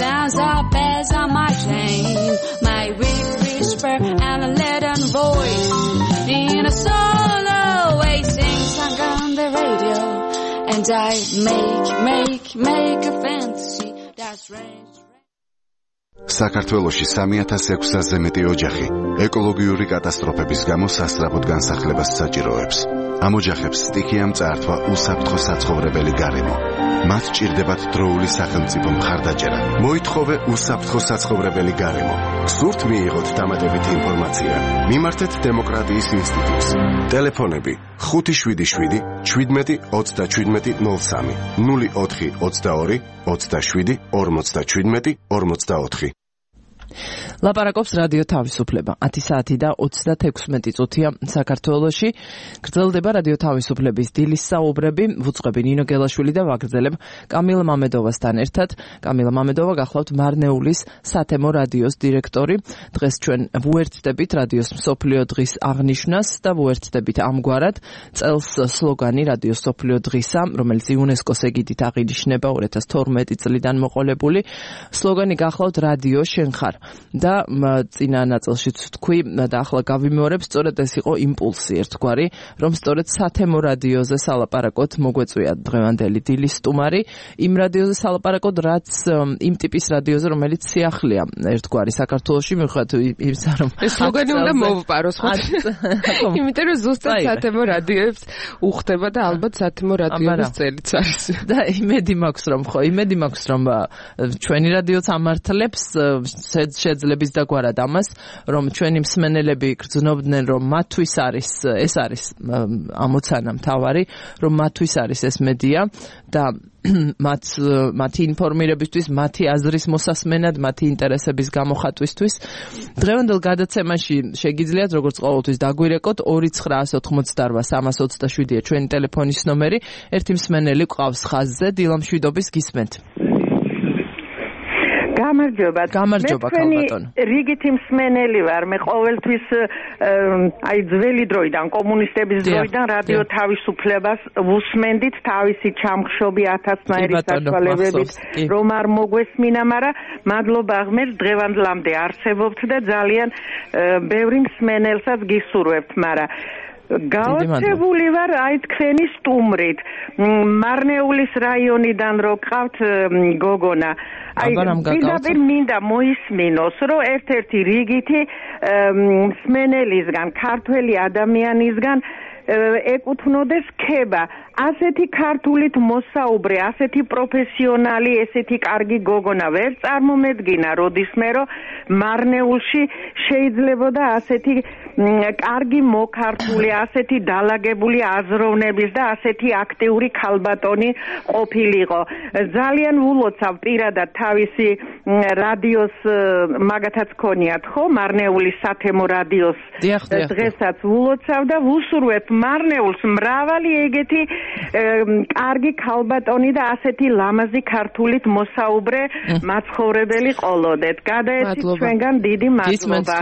Dance our bells on my chain, my weak whisper and a leaden voice. In a solo way sing song on the radio, and I make, make, make a fantasy that's range.
საქართველოში სამი ათას ექვსასზე მეტი ოჯახი ეკოლოგიური კატასტროფების გამო სასწრაფოდ განსახლებას საჭიროებს. ამ ოჯახებს სტიქიამ წაართვა უსაფრთხო საცხოვრებელი გარემო. მათ ჭირდებათ დროული სახელმწიფო მხარდაჭერა. მოითხოვე უსაფრთხო საცხოვრებელი გარემო. სურთ მიიღოთ დამატებითი ინფორმაცია. მიმართეთ დემოკრატიის ინსტიტუტს. ტელეფონები ხუთი შვიდი შვიდი შვიდმეტი ოცდაშვიდმეტი ნულ სამი ნული ოთხი ოცდაორი ოცდაშვიდი ორმოცდაშვიდმეტი ორმოცდაოთხი.
ლაპარაკობს რადიო თავისუფლება. ათი საათი და ოცდათექვსმეტი წუთია საქართველოში. გრძელდება რადიო თავისუფლების დილის საუბრები. ვუძღვები ნინო გელაშვილი და ვაგრძელებ კამილა მამედოვასთან ერთად. კამილა მამედოვა გახლავთ მარნეულის სათემო რადიოს დირექტორი. დღეს ჩვენ ვუერთდებით რადიოს მსოფლიო დღის აღნიშვნას და ვუერთდებით ამგვარად წელს სლოგანი რადიოს მსოფლიო დღისა, რომელიც იუნესკოს ეგიდით აღინიშნება ორი ათას თორმეტი წლიდან მოყოლებული. სლოგანი გახლავთ რადიო შენ ხარ. და წინა ნაწილშიც თქვი და ახლა გავიმეორებ, სწორედ ეს იყო იმპულსი ერთგვარი, რომ სწორედ სათემო რადიოზე სალაპარაკოთ მოგვეწვია დღევანდელი დილის სტუმარი, იმ რადიოზე სალაპარაკოთ, რაც იმ ტიპის რადიოზე, რომელიც სიახლეა ერთგვარი საქართველოში, მიუხედავად იმისა, რომ
ეს სლოგანი უნდა მოვპაროს, ხო? იმიტომ რომ ზუსტად სათემო რადიოებს უხდება და ალბათ სათემო რადიოების წელიც არის.
და იმედი მაქვს, რომ ხო, იმედი მაქვს, რომ ჩვენი რადიოც ამართლებს შეძლებს დაგვარად ამას, რომ ჩვენი მსმენელები გრძნობდნენ, რომ მათთვის არის ეს არის ამოცანა მთავარი, რომ მათთვის არის ეს მედია და მათ მათი ინფორმირებისთვის, მათი აზრის მოსასმენად, მათი ინტერესების გამოხატვისთვის. დღევანდელ გადაცემაში შეგიძლიათ როგორც ყოველთვის დაგვირეკოთ ორი ცხრა ოთხმოცდაორი სამას ოცდაშვიდია ჩვენი ტელეფონის ნომერი. ერთი მსმენელი ყავს ხაზზე, დილამშვიდობის გისმენთ.
გამარჯობა.
გამარჯობა ქალბატონო.
რიგითი მსმენელი ვარ. მე ყოველთვის აი ძველი დროიდან, კომუნისტების დროიდან რადიო თავისუფლებას ვუსმენდით თავისი ჩამხშობი ათასნაირი საშუალებებით, რომ არ მოგვესმინა, მაგრამ მადლობა ღმერთს დღევანდლამდე არსებობთ და ძალიან ბევრი მსმენელსაც გისურვებთ, მაგრამ გაოცებული ვარ აი თქვენი სტუმრით. მარნეულის რაიონიდან რო ყავთ გოგონა. აი პირდაპირ მინდა მოისმინოს, რომ ერთ-ერთი რიგითი მსმენელისგან, ქართველი ადამიანისგან ეკუთვნოდეს ქება. ასეთი ქართულით მოსაუბრე, ასეთი პროფესიონალი, ესეთი კარგი გოგონა ვერ წარმომედგინა როდისმე, რომ მარნეულში შეიძლებოდა ასეთი კარგი მოქართული, ასეთი დალაგებული აზროვნების და ასეთი აქტიური ქალბატონი ყოფილიყო. ძალიან ვულოცავ პირადად თავისი რადიოს, მაგათაც ქონიათ ხო, მარნეულის სათემო რადიოს დღესაც ვულოცავ და ვუსურვებ მარნეულს მრავალი ეგეთი კარგი ქალბატონი და ასეთი ლამაზი ქართულით მოსაუბრე მაცხოვრებელი ყოლოდეთ. გადაეცით ჩვენგან დიდი მადლობა.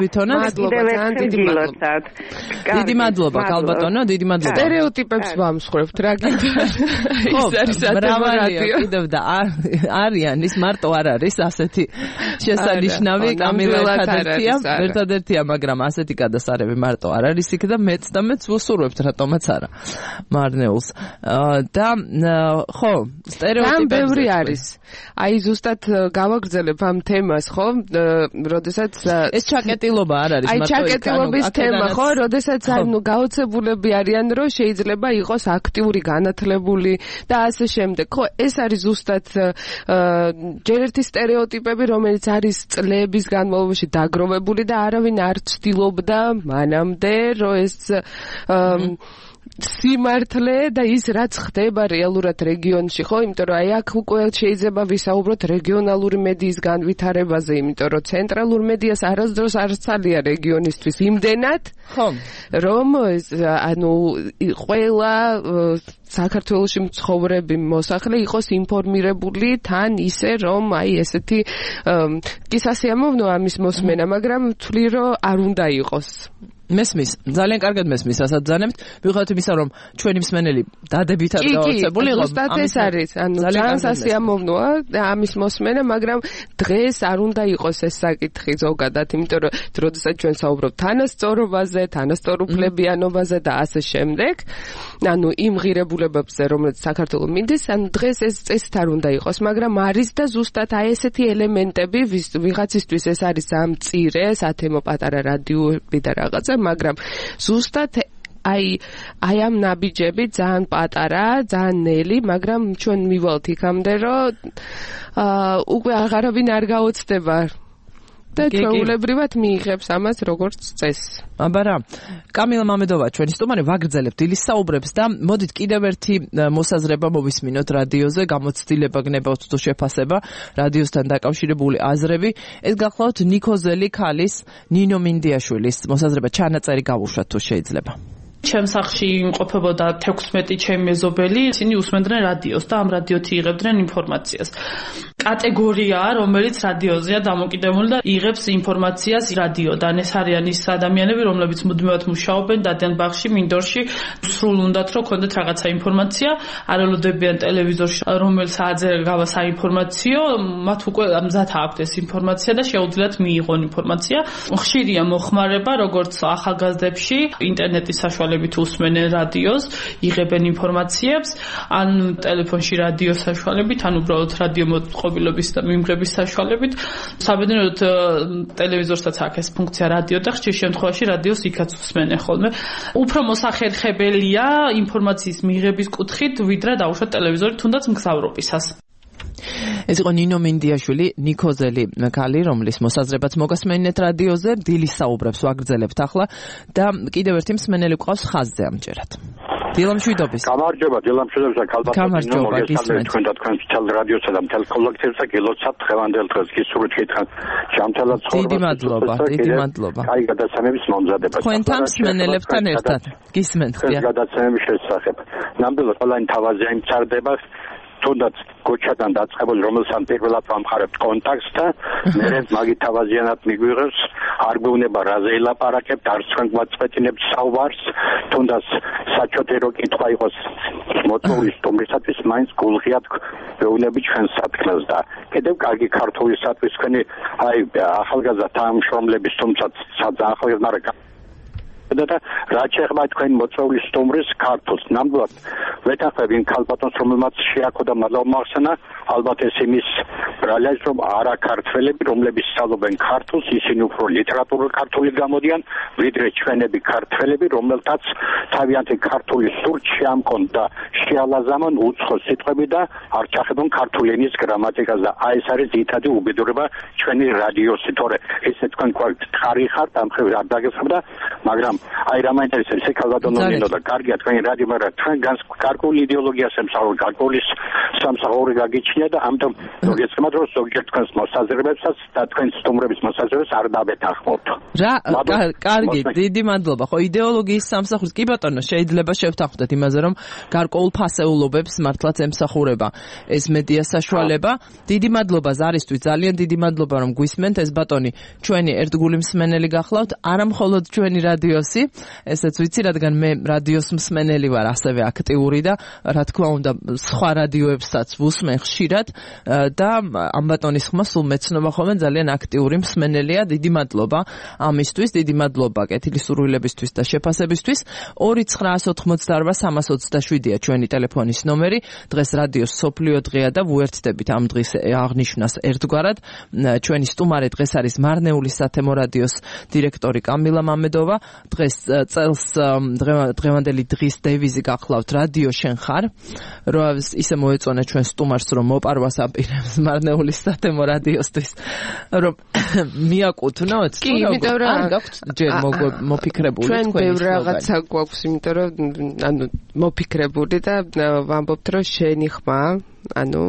დიდი მადლობა ქალბატონო, დიდი მადლობა.
სტერეოტიპებს ვამსხვრევთ რა გინდა. ის არის სათემო რადიო.
კიდევ და არიან, ის მარტო არ არის ასეთი შესანიშნავი კამილა ერთადერთია, ერთადერთია, მაგრამ ასეთი გადასარევი მარტო არ არის იქ და მეც და მეც ვუსურვებთ რატომაც არა. მარნეულს და ხო, სტერეოტიპები
ბევრი არის. აი ზუსტად გავაგრძელებ ამ თემას, ხო? როდესაც
ეს ჩაკეტილობა არ არის,
მარტო აი ჩაკეტილობის თემა, ხო? როდესაც ანუ გაოცებულები არიან, რომ შეიძლება იყოს აქტიური, განათლებული და ასე შემდეგ. ხო, ეს არის ზუსტად ჯერ ერთი სტერეოტიპები, რომელიც არის წლების განმავლობაში დაგროვებული და არავინ არ ცდილობდა მანამდე, რომ ეს სიმართლე და ის რაც ხდება რეალურად რეგიონში, ხო? იმიტომ რომ აი აქ უკვე შეიძლება ვისაუბროთ რეგიონალური მედიის განვითარებაზე, იმიტომ რომ ცენტრალურ მედიას არასდროს არ ცალია რეგიონისთვის იმდენად,
ხო,
რომ ანუ ყველა საქართველოში მცხოვრები მოსახლე იყოს ინფორმირებული თან ისე, რომ აი ესეთი კი სასიამოვნო ამის მოსმენა, მაგრამ ვთვლი რომ არ უნდა იყოს.
მესმის, ძალიან კარგად მესმის, რასაც ძანებთ. მიუხედავად იმისა, რომ ჩვენი მსმენელი დადებითად გავაცებული იყო.
ზუსტად ეს არის. ანუ ძალიან სასიამოვნოა ამის მოსმენა, მაგრამ დღეს არ უნდა იყოს ეს საკითხი ზოგადად, იმიტომ რომ როდესაც ჩვენ საუბრობთ თანასწორობაზე, თანასწორუფლებიანობაზე და ასე შემდეგ, ანუ იმ ღირებულებებზე, რომელიც საქართველოს მინდეს, ანუ დღეს ეს წესით არ უნდა იყოს, მაგრამ არის და ზუსტად აი ესეთი ელემენტები ვიღაცისთვის ეს არის ამ მწირე, სათემო პატარა რადიოები და რაღაცა, მაგრამ ზუსტად აი აი ამ ნაბიჯები ძალიან პატარა, ძალიან ნელი, მაგრამ ჩვენ მივალთ იქამდე, რომ აა უკვე აღარავინ არ გაოცდება და ჩვეულებრივად მიიღებს ამას როგორც წესს.
აბა რა, კამილა მამედოვა ჩვენი სტუმარი, ვაგრძელებთ დილის საუბრებს და მოდით კიდევ ერთი მოსაზრება მოვისმინოთ რადიოზე, გამოცდილება გნებავთ თუ შეფასება, რადიოსთან დაკავშირებული აზრები. ეს გახლავთ ნიკოზელი ქალის, ნინო მინდიაშვილის მოსაზრება, ჩანაწერი გავუშვათ თუ შეიძლება.
ჩემ სახლში იმყოფებოდა თექვსმეტი ჩემი მეზობელი, ისინი უსმენდნენ რადიოს და ამ რადიოთი იღებდნენ ინფორმაციას. კატეგორია, რომელიც რადიოზეა დამოკიდებული და იღებს ინფორმაციას რადიოდან. ეს არიან ის ადამიანები, რომლებიც მუდმივად მუშაობენ დადიან ბაღში, მინდორში, სრულ უნდათ რომ ქონდეთ რაღაცა ინფორმაცია, არ ელოდებიან ტელევიზორში, რომელ საათზე გავა საინფორმაციო, მათ უკვე მზად აქვთ ეს ინფორმაცია და შეუძლიათ მიიღონ ინფორმაცია. ხშირია მოხმარება, როგორც ახალგაზრდებში, ინტერნეტის საშუალებით უსმენენ რადიოს, იღებენ ინფორმაციებს, ან ტელეფონში რადიოს საშუალებით, ან უბრალოდ რადიო მოწყობილობის და მიმღების საშუალებით. საბედნიეროდ ტელევიზორსაც აქვს ეს ფუნქცია რადიო და ხშირ შემთხვევაში რადიოს იქაც უსმენენ ხოლმე. უფრო მოსახერხებელია ინფორმაციის მიღების კუთხით, ვიდრე დაუშვათ ტელევიზორი თუნდაც მგზავრობისას.
ეს იყო ნინო მინდიაშვილი, ნიკოზელი ქალი, რომლის მოსაზრებაც მოგასმენინეთ რადიოზე, დილის საუბრებს ვაგრძელებთ ახლა და კიდევ ერთი მსმენელი გვყავს ხაზზე ამჯერად. დილამშვიდობის.
გამარჯობა, დილამშვიდობის და ქალბატონო მოგესალმებით თქვენ და თქვენ თელ რადიოსა და მთელ კოლექტივს და გილოცავთ დღევანდელ დღეს გისურვით გითხრათ ჯანმრთელად ცხოვრებას.
დიდი მადლობა, დიდი მადლობა.
კაი გადაცემების მომზადებას.
თქვენთან მსმენელებთან ერთად გისმენთ.
დღეს გადაცემების შესახებ. ნამდვილად ყველანი თავაზე იმწარდება. თუნდაც გოჩადან დაწყებული, რომელსაც პირველად ვამხარებთ კონტაქტს და მე მაგით თავაზიანად მიგვიღებს, არ გვეუბნება რაზე ელაპარაკებთ, არც თქვენ გვაწყვეტინებთ საუბარს, თუნდაც საჩოთერო კითხვა იყოს მოწვევის სტუმრისათვის, მაინც გულღიად გვეუბნები ჩვენ სათქმელს და კიდევ კარგი ქართულისათვის თქვენი აი ახალგაზრდა თანამშრომლების თუმცაც ახალგაზრდა მაგრამ და რაც შეეხება თქვენ მოწვევის სტუმრის ქართულს. ნამდვილად ვეთანხმები იმ ქალბატონს, რომელმაც შეაქოდა მადლობა მოახსენა, ალბათ ეს იმის ბრალია, რომ არა ქართველები, რომლებიც სწავლობენ ქართულს, ისინი უფრო ლიტერატურულ ქართულით გამოდიან, ვიდრე ჩვენები ქართველები, რომელთაც თავიანთი ქართული სურთ შეამკონდა, შეალაზამონ უცხო სიტყვები და არ ჩახედონ ქართული ენის გრამატიკას და აი ეს არის ძირითადი უბედურება ჩვენი რადიოსი, თორე ესე თქვენ ხარი ხართ ამ ხევ არ დაგესხმდა, მაგრამ აი რა მაინტერესებს ეს ქალბატონო ნინო და კარგია თქვენი რადიო, მაგრამ თქვენ გარკვეულ იდეოლოგიას ემსახურებთ, გარკვეული სამსახური გაგიჩნია და ამიტომ მოგესალმებით რომ ზოგიერთ თქვენს მოსაზრებებსაც და თქვენს სტუმრების მოსაზრებებს არ დავეთანხმობთ.
რა კარგი, დიდი მადლობა. ხო იდეოლოგიის სამსახურს კი ბატონო შეიძლება შევთანხმდეთ იმაზე რომ გარკვეულ ფასეულობებს მართლაც ემსახურება ეს მედია საშუალება. დიდი მადლობა ზარისთვის, ძალიან დიდი მადლობა რომ გვისმენთ. ეს ბატონი ჩვენი ერთგული მსმენელი გახლავთ, არა მხოლოდ ჩვენი რადიოსი, ესეც ვიცი, რადგან მე რადიოს მსმენელი ვარ, ასევე აქტიური და რა თქმა უნდა სხვა რადიოებსაც ვუსმენ ხშირად და ამ ბატონის ხმა სულ მეცნობა ხოლმე ძალიან აქტიური მსმენელია. დიდი მადლობა ამისთვის, დიდი მადლობა კეთილისურვილებისთვის და შეფასებისთვის. ორი ცხრაას ოთხმოცდაარბა სამას ოცდაშვიდია ჩვენი ტელეფონის ნომერი. დღეს რადიოს სოფლიო დღეა და ვუერთდებით ამ დღის აღნიშვნას ერთგვარად. ჩვენი სტუმარი დღეს არის მარნეულის სათემო რადიოს დირექტორი კამილა მამედოვა. დღეს წელს დღევანდელი დღის დევიზი გახლავთ რადიო შენ ხარ. რა ისე მოეწონა ჩვენ სტუმარს რომ მოპარვას აპირებს მარნეულის სათემო რადიოსთვის რომ მიაკუთვნოთ.
კი, იმიტომ რომ
არ გაქვთ ჯერ მოფიქრებული
თქვენ ბევრ რაღაცა გვაქვს, იმიტომ რომ ანუ მოფიქრებული და ვამბობთ რომ შენი ხმა, ანუ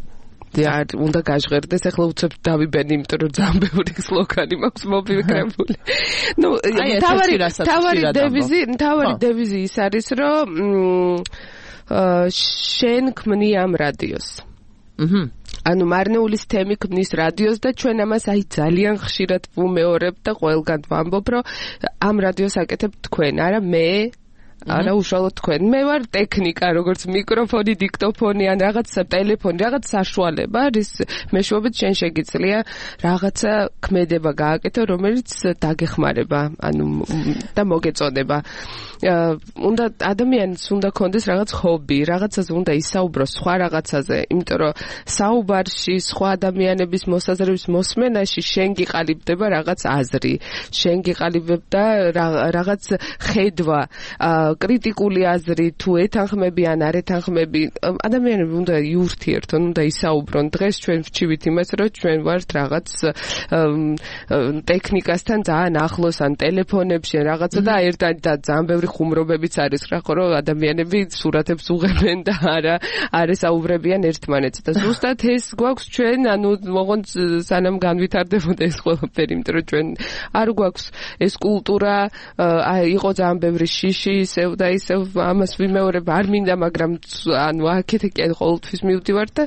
არ უნდა გაჟღერდეს, ახლა უცებ დავიბენი, იმიტომ რომ ძალიან ბევრი სლოგანი მაქვს მოფიქრებული. ნუ თავარი თავარი დევიზი, თავარი დევიზი ის არის, რომ შენ ქმნი ამ რადიოს.
აჰა.
ანუ მარნეულის თემი ქმნის რადიოს და ჩვენ ამას აი ძალიან ხშირად ვუმეორებ და ყველგან ვამბობ, რომ ამ რადიოს აკეთებ თქვენ, არა მე არა უშუალოდ თქვენ. მე ვარ ტექნიკა, როგორც მიკროფონი, დიქტოფონი ან რაღაც ტელეფონი, რაღაც საშუალება, რის მეშვეობით შენ შეგიძლია რაღაცა ქმედება გააკეთო, რომელიც დაგეხმარება, ანუ და მოგეწოდება. უნდა ადამიანს უნდა კონდეს რაღაც ჰობი, რაღაცაზე უნდა ისაუბროს სხვა რაღაცაზე, იმიტომ რომ საუბარში სხვა ადამიანების მოსაზრების მოსმენაში შენ გიყალიბდება რაღაც აზრი, შენ გიყალიბდება რაღაც ხედვა, კრიტიკული აზრი, თუ ეთანხმები ან არ ეთანხმები, ადამიანები უნდა იურთიერთონ, უნდა ისაუბრონ. დღეს ჩვენ ვჩივით იმას, რომ ჩვენ ვართ რაღაც ტექნიკასთან ძალიან ახლოს ან ტელეფონებში რაღაცა და ერთად და ძალიან ბევრი ხუმრობებიც არის რა, ხო, რომ ადამიანები სურათებს უღებენ და არა არ ესაუბრებიან ერთმანეთს. და ზუსტად ეს გვაქვს ჩვენ, ანუ მოღონდ სანამ განვითარდებოდა ეს ყველაფერი, იმიტომ რომ ჩვენ არ გვაქვს ეს კულტურა, იყო ძალიან ბევრი შიში, ისევ და ისევ ამას ვიმეორებ, არ მინდა, მაგრამ ანუ აქეთ ყოველთვის მივდივარ და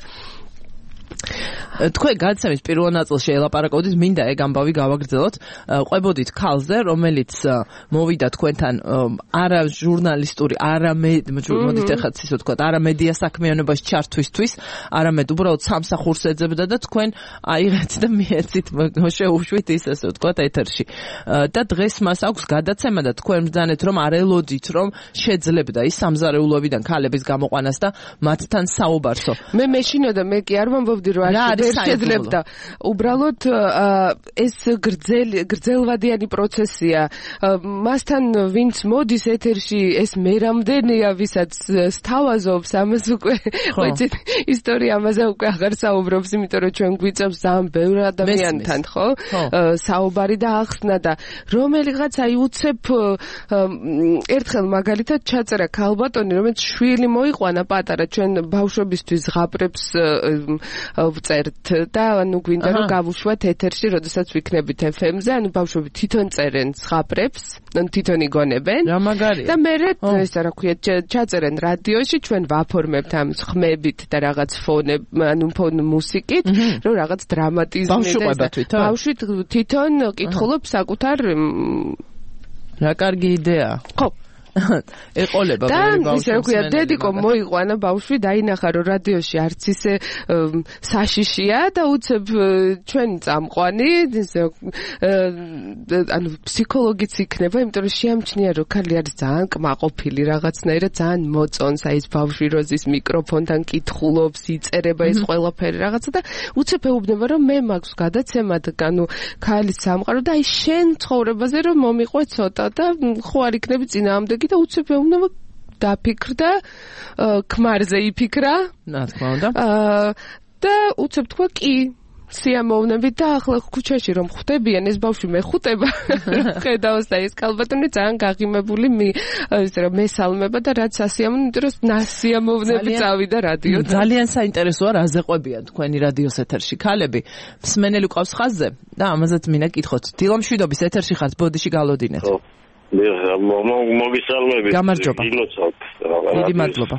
თქვენ გადაცემის პირველ ნაწილში ელაპარაკობდით, მინდა ეგ ამბავი გავაგრძელოთ. ყვებოდით ქალზე, რომელიც მოვიდა თქვენთან არა ჟურნალისტური, არა მოდით ეხაც ისე ვთქვათ, არა მედია საქმიანობაში ჩართვისთვის, არამედ უბრალოდ სამსახურს ეძებდა და თქვენ აიღეთ და მიეცით შეუშვით ის ასე ვთქვათ ეთერში. და დღეს მას აქვს გადაცემა და თქვენ ბრძანეთ, რომ არ ელოდით, რომ შეძლებდა ის სამზარეულოებიდან ქალების გამოყვანას და მათთან საუბარსო.
მე მეშინოდა, მე კი არ ვამბობდი რომ არ შეძლებდა. უბრალოდ ეს გრძელი გრძელვადიანი პროცესია. მასთან ვინც მოდის ეთერში, ეს მე რამდენია, ვისაც სთავაზობს, ამას უკვე ვიცით, ისტორია ამაზე უკვე აღარ საუბრობს, იმიტომ რომ ჩვენ გვიწევს ძალიან ბევრ ადამიანთან, ხო? საუბარი და ახსნა და რომელიღაც აი უცებ ერთხელ მაგალითად ჩაწერა ქალბატონი, რომელიც შვილი მოიყვანა პატარა, ჩვენ ბავშვებისთვის ზღაპრებს ვწერთ და ანუ გვინდა რომ გავუშვათ ეთერში, როდესაც ვიქნებით ეფ ემ-ზე, ანუ ბავშვები თვითონ წერენ ზღაპრებს, ანუ თვითონ იგონებენ.
რა მაგარია.
და მერე ესა რა ქვია, ჩაწერენ რადიოში, ჩვენ ვაფორმებთ ამ ხმებით და რაღაც ფონებ, ანუ ფონ მუსიკით, რომ რაღაც დრამატიზმი და ბავშვი თვითონ კითხულობს საკუთარ
რა კარგი იდეა.
ხო.
ეყოლება
ბევრი ბავშვი. და ისე რა ქვია, დედიკო მოიყვანა ბავშვი, დაინახა რომ რადიოში არც ისე საშიშია და უცებ ჩვენ წამყვანი, ანუ ფსიქოლოგიც იქნება, იმიტომ რომ შეამჩნია რომ ქალი არის ძალიან კმაყოფილი რაღაცნაირად, ძალიან მოწონს აი ეს ბავშვი როზის მიკროფონთან კითხულობს, იწერება ეს ყველაფერი რაღაცა და უცებ ეუბნება რომ მე მაქვს გადაცემა და ანუ ქალის სამყარო და აი შენ ცხოვრებაზე რომ მომიყვე ცოტა და ხო არ იქნები წინააღმდეგი და უცებ ეუბნება დაფიქრდა, ქმარზე იფიქრა.
რა თქმა უნდა.
და უცებ თქვა კი. სიამოვნებით და ახლა ქუჩაში რომ ხვდებიან ეს ბავშვი მეხუტება ხედავს და ეს ქალბატონი ძალიან გაღიმებული ისე რომ მესალმება და რაც ასიამოვნებდა, იმიტომ რომ ნასიამოვნები წავიდა რადიო.
ძალიან საინტერესოა რა ზეყვებიან თქვენი რადიოს ეთერში ქალები. მსმენელი ყავს ხაზზე და ამაზეც მინდა კითხოთ. დილომშვიდობის ეთერში ხართ, ბოდიში გალოდინეთ.
მოგისალმებით.
გამარჯობა. დიდი მადლობა.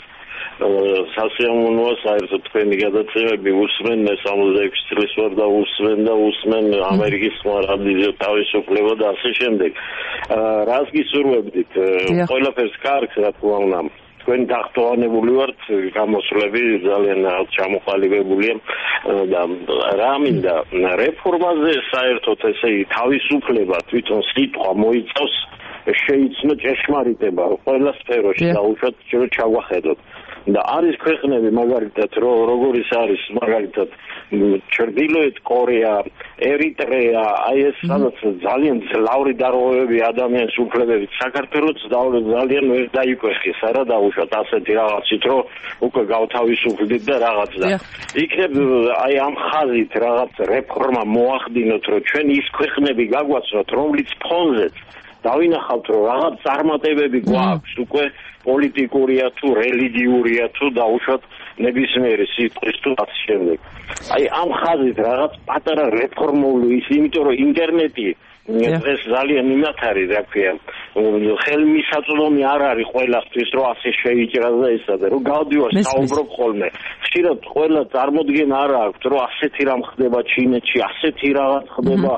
სასიამოვნოა საერთოდ თქვენი გადაცემები უსმენ, მე სამოცდაექვსი წლის ვარ და უსმენ და უსმენ ამერიკის სხვა რადიო თავისუფლება და ასე შემდეგ. რას გისურვებდით? ყველაფერს კარგს, რა თქმა უნდა. თქვენ დახტოვანებული ვართ, გამოსვლები ძალიან ჩამოყალიბებულია და რა მინდა რეფორმაზე საერთოდ ესე იგი თავისუფლება თვითონ სიტყვა მოიცავს შეიცნო ჭეშმარიტება ყველა სფეროში და უშუალოდ ჩვენ ჩავახედოთ. და არის ქვეყნები მაგალითად როგორიც არის მაგალითად ჩრდილოეთ კორეა, ერიტრეა, აი ეს სადაც ძალიან ძლავრი დარღვევები ადამიანის უფლებებით, საქართველოს ძალიან ვერ დაიკვეხეს არა დაუშვათ ასეთი რაღაცით, რომ უკვე გავთავისუფლდით და რაღაც და იქნებ აი ამ ხაზით რაღაც რეფორმა მოახდინოთ, რომ ჩვენ ის ქვეყნები გაგვაცნოთ, რომლის ფონზეც დავინახავთ, რომ რაღაც წარმატებები გვაქვს უკვე პოლიტიკურია თუ რელიგიურია თუ დაუშვათ ნებისმიერი სიტყვის თუ ამ შემდეგ. აი ამ ხაზით რაღაც პატარა რეფორმული ის, იმიტომ რომ ინტერნეტი დღეს ძალიან იმათ არის, რა ქვია, ხელმისაწვდომი არ არის ყველასთვის რომ ასე შეიჭრას და ესა და რომ გავდივარ საუბრობ ხოლმე ხშირად ყველა წარმოდგენა არ აქვს რომ ასეთი რამ ხდება ჩინეთში ასეთი რაღაც ხდება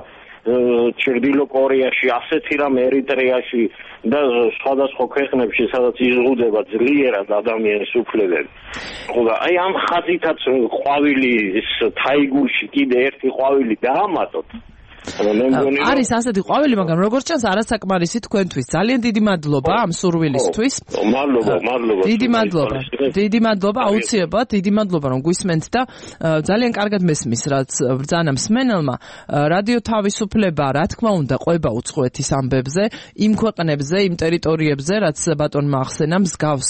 ჩრდილო კორეაში ასეთი რამ ერიტრეაში და სხვადასხვა ქვეყნებში სადაც იზღუდებაძლიერად ადამიანის უფლებები ხო და აი ამ ხაზითაც ყვავილი თაიგურში კიდე ერთი ყვავილი დაამატოთ
არის ასეთი ყვავილი, მაგრამ როგორც ჩანს არასაკმარისი თქვენთვის. ძალიან დიდი მადლობა ამ სურვილისთვის.
მადლობა, მადლობა.
დიდი მადლობა. დიდი მადლობა, აუცილებლად დიდი მადლობა რომ გვისმენთ და ძალიან კარგად მესმის, რაც ბრძანა მსმენელმა. რადიო თავისუფლება, რა თქმა უნდა, ყვება უცხოეთის ამბებზე, იმ ქვეყნებზე, იმ ტერიტორიებზე, რაც ბატონმა ახსენა, მსგავს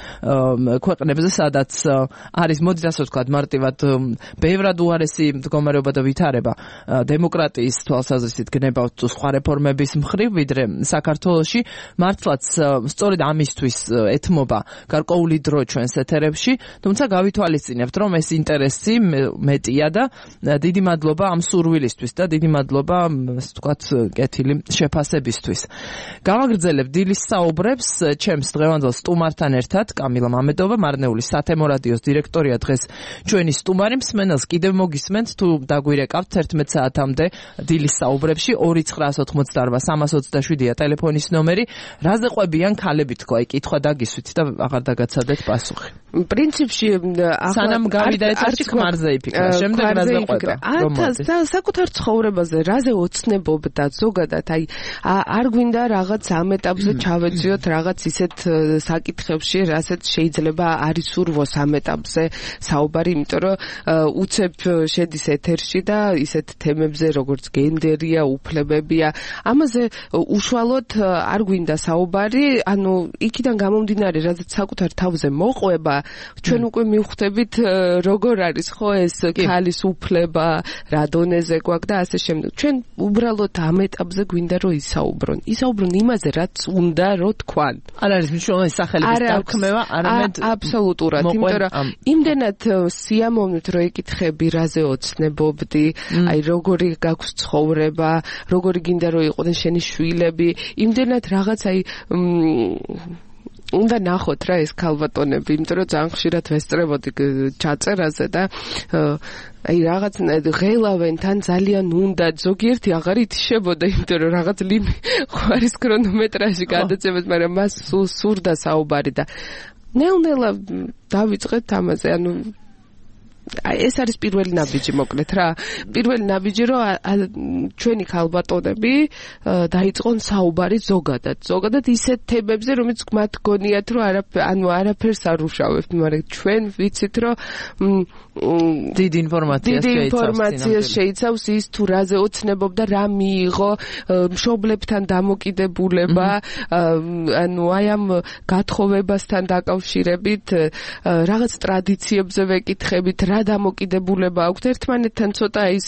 ქვეყნებზე, სადაც არის, მოდით ასე ვთქვათ, მარტივად ბევრად უარესი მდგომარეობა და ვითარება დემოკრატიის თვალსაზრისით გნებავთ სხვა რეფორმების მხრივ, ვიდრე საქართველოში. მართლაც სწორედ ამისთვის ეთმობა გარკვეული დრო ჩვენს ეთერებში, თუმცა გავითვალისწინებთ, რომ ეს ინტერესი მეტია და დიდი მადლობა ამ სურვილისთვის და დიდი მადლობა, ასე ვთქვათ, კეთილი შეფასებისთვის. გავაგრძელებ დილის საუბრებს ჩემს დღევანდელ სტუმართან ერთად, კამილა მამედოვა, მარნეულის სათემო რადიოს დირექტორია დღეს ჩვენი სტუმარი. მსმენელს კიდევ მოგისმენთ, თუ დაგვირეკავთ თერთმეტ საათამდე დილის საუბრებში ორი ცხრაას ოცდაოთხ სამას ოცდაშვიდია ტელეფონის ნომერი. რაზე ყვებიან ქალები თქვა, აი კითხვა დაგისვით და აღარ დაგაცადეთ პასუხი.
პრინციპში
სანამ გავიდა ეთერში ხმარზე იფიქრა, შემდეგ რაზე ყვება.
და საკუთარ ცხოვრებაზე რაზე ოცნებობდა ზოგადად, აი არ გვინდა რაღაც ამ ეტაპზე ჩავეძიოთ რაღაც ისეთ საკითხებში, რასაც შეიძლება არის ურვოს ამ ეტაპზე საუბარი, იმიტომ რომ უცებ შედის ეთერში და ისეთ თემებზე როგორც გენდერია, უფლებებია, ამაზე უშუალოდ არ გვინდა საუბარი, ანუ იქიდან გამომდინარე, რადგან საკუთარ თავზე მოყვება, ჩვენ უკვე მივხვდებით როგორ არის ხო ეს ქალის უფლება, რა დონეზე გვაქვს და ასე შემდეგ. ჩვენ უბრალოდ ამ ეტაპზე გვინდა რომ ისაუბრონ. ისაუბრონ იმაზე, რაც უნდა რომ თქვან.
არ არის მნიშვნელოვანი სახელების დარქმევა, არამედ
აბსოლუტურად, იმიტომ რომ იმდენად სიამოვნებთ რომ ეკითხები, რაზე ოცნებობდი, აი როგორი გაქვს ცხოვრება, როგორი გინდა რომ იყვნენ შენი შვილები, იმდენად რაღაც აი უნდა ნახოთ რა ეს ქალბატონები, იმიტომ რომ ძალიან ხშირად ვესწრებოდი ჩაწერაზე და აი რაღაც ღელავენ თან ძალიან უნდა ზოგიერთი აღარ ითიშებოდა, იმიტომ რომ რაღაც ლიმი ხარის ქრონომეტრაჟი გადაწევთ, მაგრამ მას სულ სურდა საუბარი და ნელ-ნელა დავიწყეთ ამაზე, ანუ აი ეს არის პირველი ნაბიჯი მოკლედ რა. პირველი ნაბიჯი რომ ჩვენი ქალბატონები დაიწყონ საუბარი ზოგადად. ზოგადად ისეთ თემებზე, რომელიც მათ გონიათ რომ ანუ არაფერს არ უშავებთ, მაგრამ ჩვენ ვიცით რომ
დიდი ინფორმაციას
დიდი ინფორმაციას შეიცავს ის თუ რაზე ოცნებობდა, რა მიიღო, მშობლებთან დამოკიდებულება, ანუ აი ამ გათხოვებასთან დაკავშირებით რაღაც ტრადიციებზე ვეკითხებით, რა დამოკიდებულება აქვს ერთმანეთთან, ცოტა ის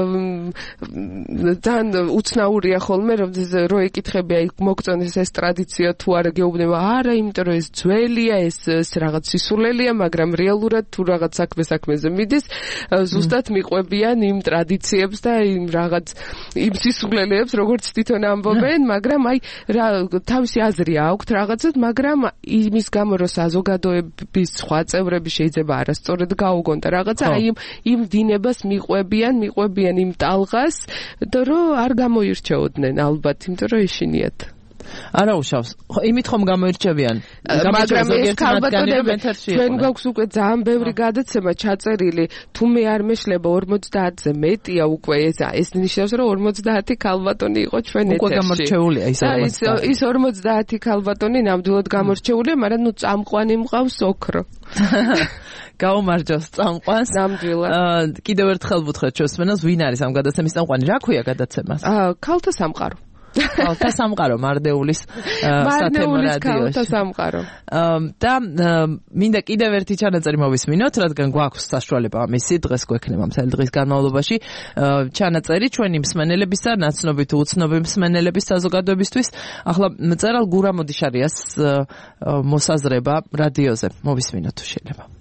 ძალიან უცნაურია ხოლმე რომ რო ეკითხები აი მოგწონეს ეს ტრადიცია თუ არა, გეუბნება არა, იმიტომ რომ ეს ძველია, ეს რაღაც სისულელია, მაგრამ რეალურად თუ რაღაც საქმე საქმეზე მიდის, ზუსტად მიყვებიან იმ ტრადიციებს და იმ რაღაც იმ სისულელეებს, როგორც თვითონ ამბობენ, მაგრამ აი რა თავისი აზრი აქვთ რაღაცად, მაგრამ იმის გამო რომ საზოგადოების სხვა წევრები შეიძლება არასწორად გაუგონ და რაღაცა აი იმ დინებას მიყვებიან, მიყვებიან იმ ტალღას და რომ არ გამოირჩეოდნენ ალბათ, იმიტომ რომ ეშინიათ.
არა უშავს. ხო, იმით ხომ გამოირჩევიან.
მაგრამ ეს ქალბატონები ჩვენ გვაქვს უკვე ძალიან ბევრი გადაცემა ჩაწერილი, თუ მე არ მეშლება ორმოცდაათზე მეტია უკვე ეს ეს ნიშნავს რომ ორმოცდაათი ქალბატონი იყო ჩვენ ეთერში.
უკვე გამორჩეულია ის ორმოცდაათი.
ის ორმოცდაათი ქალბატონი ნამდვილად გამორჩეულია, მაგრამ ნუ წამყვანი მყავს ოქრო.
გაუმარჯოს წამყვანს.
ნამდვილად.
კიდევ ერთხელ ვუთხრეთ ჩვენს მსმენელს, ვინ არის ამ გადაცემის წამყვანი? რა ქვია გადაცემას?
აა, ქალთა სამყარო.
ქალთა სამყარო მარნეულის სათემო რადიოში.
ქალთა სამყარო.
და მინდა კიდევ ერთი ჩანაწერი მოვისმინოთ, რადგან გვაქვს საშუალება ამისი, დღეს გვექნება მთელი დღის განმავლობაში ჩანაწერი ჩვენი მსმენელებისა, ნაცნობი თუ უცნობი მსმენელების საზოგადოებისთვის. ახლა მწერალ გურამ ოდიშარიას მოსაზრება რადიოზე. მოვისმინოთ თუ შეიძლება.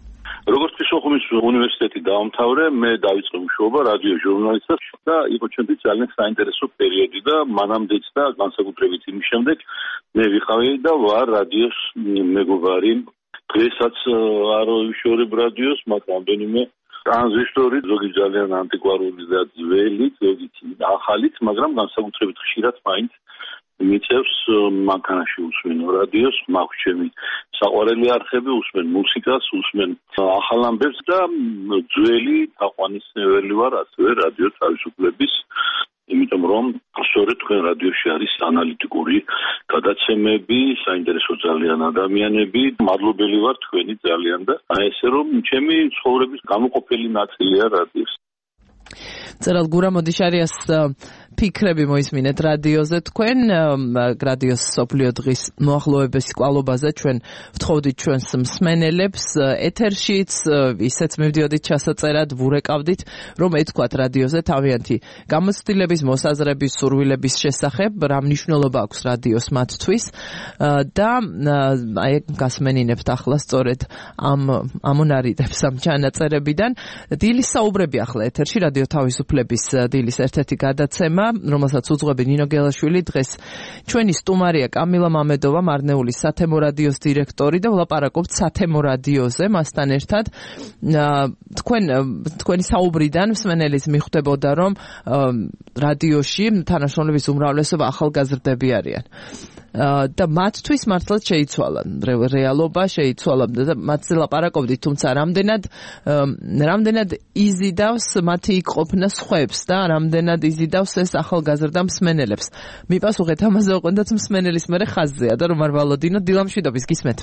როგორც ფსიქოლოგიის უნივერსიტეტი დაამთავრე, მე დავიწყე მუშაობა რადიო ჟურნალისტად და იყო ჩვენთვის ძალიან საინტერესო პერიოდი და მანამდეც და განსაკუთრებით იმის შემდეგ მე ვიყავი და ვარ რადიოს მეგობარი. დღესაც არ ვიშორებ რადიოს, მაგრამ რამდენიმე ტრანზისტორი, ზოგი ძალიან ანტიკვარული და ძველი, ზოგი ახალიც, მაგრამ განსაკუთრებით ხშირად მაინც მიწევს მანქანაში უსმენო რადიოს, მაქვს ჩემი საყვარელი არხები, უსმენ მუსიკას, უსმენ ახალ ამბებს და ძველი თაყვანისმცემელი ვარ ასევე რადიო თავისუფლების, იმიტომ რომ სწორედ თქვენ რადიოში არის ანალიტიკური გადაცემები, საინტერესო ძალიან ადამიანები, მადლობელი ვარ თქვენი ძალიან და აი ესე რომ ჩემი ცხოვრების გამოყოფილი ნაწილია რადიოს.
წერალ გურამოდიშარიას ფიქრები მოისმინეთ რადიოზე თქვენ რადიოს სოფლიო დღის მოახლოების კვალობაზე ჩვენ ვთხოვდით ჩვენს მსმენელებს ეთერშიც ისეც მივდიოდით ჩასაწერად ვურეკავდით რომ ეთქვათ რადიოზე თავიანთი გამოცდილების მოსაზრების სურვილების შესახებ რა მნიშვნელობა აქვს რადიოს მათთვის და აი გასმენინებთ ახლა სწორედ ამ ამონარიდებს ამ ჩანაწერებიდან დილის საუბრები ახლა ეთერში რადიო თავისუფლების დილის ერთ-ერთი გადაცემა რომელსაც უძღვები ნინო გელაშვილი დღეს ჩვენი სტუმარია კამილა მამედოვა მარნეულის სათემო რადიოს დირექტორი და ვლაპარაკობთ სათემო რადიოზე მასთან ერთად თქვენ თქვენი საუბრიდან მსმენელის მიხვდებოდა რომ რადიოში თანაშრომლების უმრავლესობა ახალგაზრდები არიან და მათთვის მართლაც შეიცვალა რეალობა შეიცვალა და მათზე ლაპარაკობდით თუმცა რამდენად რამდენად იზიდავს მათი იქ ყოფნა სხვებს და რამდენად იზიდავს ეს ახალგაზრდა მსმენელებს მიპასუხეთ ამაზე ოღონდაც მსმენელის მერე ხაზზეა და რომ არ ვალოდინოთ დილამშვიდობის გისმენთ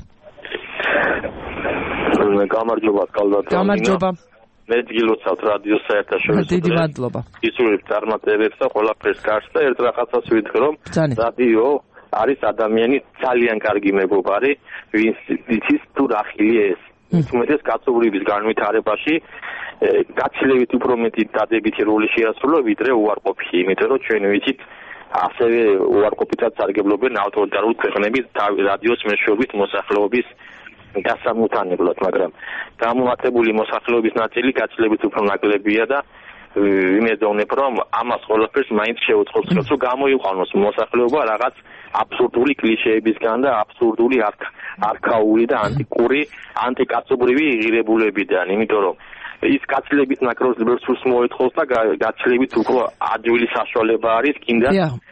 გამარჯობა კალდატა
გამარჯობა
მე დილოცავთ რადიო საერთაშორისო
დიდი მადლობა
ისურვებ წარმატებებს და ყველაფერს კარგს და ერთ რაღაცას ვიტყვი რომ რადიო არის ადამიანი ძალიან კარგი მეგობარი, ვინც იცის თუ რა ხილია ეს. უმეტეს კაცობრიობის განვითარებაში გაცილებით უფრო მეტი დადებითი როლი შეასრულა ვიდრე უარყოფითი, იმიტომ რომ ჩვენ ვიცით ასევე უარყოფითად სარგებლობენ ავტორიტარული ქვეყნების რადიოს მეშვეობით მოსახლეობის გასამუთანებლად, მაგრამ გამომატებული მოსახლეობის ნაწილი გაცილებით უფრო ნაკლებია და ვიმედოვნებ რომ ამას ყველაფერს მაინც შეუწყობს რომ გამოიყვანოს მოსახლეობა რაღაც აბსურდული კლიშეებისგან და აბსურდული არქაული და ანტიკური ანტიკაცობრივი ღირებულებიდან, იმიტომ რომ ის გაცილებით ნაკრებს სულს მოეთხოს და გაცილებით უფრო ადვილი საშუალება არის კიდე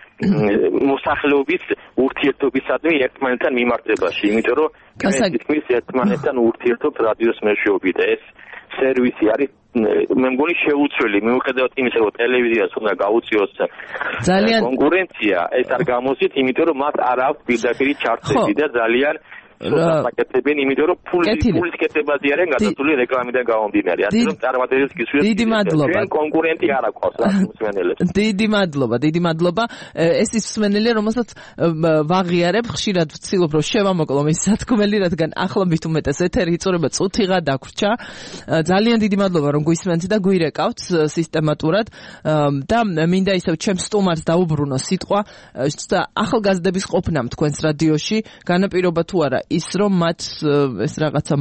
მოსახლეობის ურთიერთობისადმი ერთმანეთთან მიმართებაში, იმიტომ რომ თქვენ ერთმანეთთან ურთიერთობთ რადიოს მეშვეობით და ეს სერვისი არის მე მგონი შეუცვლელი მიუხედავად იმისა რომ ტელევიზიას უნდა გაუწიოს
ძალიან
კონკურენცია ეს არ გამოსით იმიტომ რომ მათ არ აქვს პირდაპირი ჩართები და ძალიან საკეთებენ იმიტომ რომ ფულის კეთებაზე არიან გადასული რეკლამიდან გამომდინარე ასე რომ წარმატებებს გისურვებთ
დიდი მადლობა
კონკურენტი არ აქვს მსმენელებს
დიდი მადლობა დიდი მადლობა ეს ის მსმენელი რომელსაც ვაღიარებ ხშირად ვცდილობ რომ შევამოკლო მის სათქმელი რადგან ახლა მით უმეტეს ეთერი იწურება წუთიღა დაგვრჩა ძალიან დიდი მადლობა რომ გვისმენთ და გვირეკავთ სისტემატურად და მინდა ისევ ჩემს სტუმარს დაუბრუნო სიტყვა ახალგაზრდების ყოფნამ თქვენს რადიოში განაპირობა თუ არა ის რომ მათ ეს რაღაცა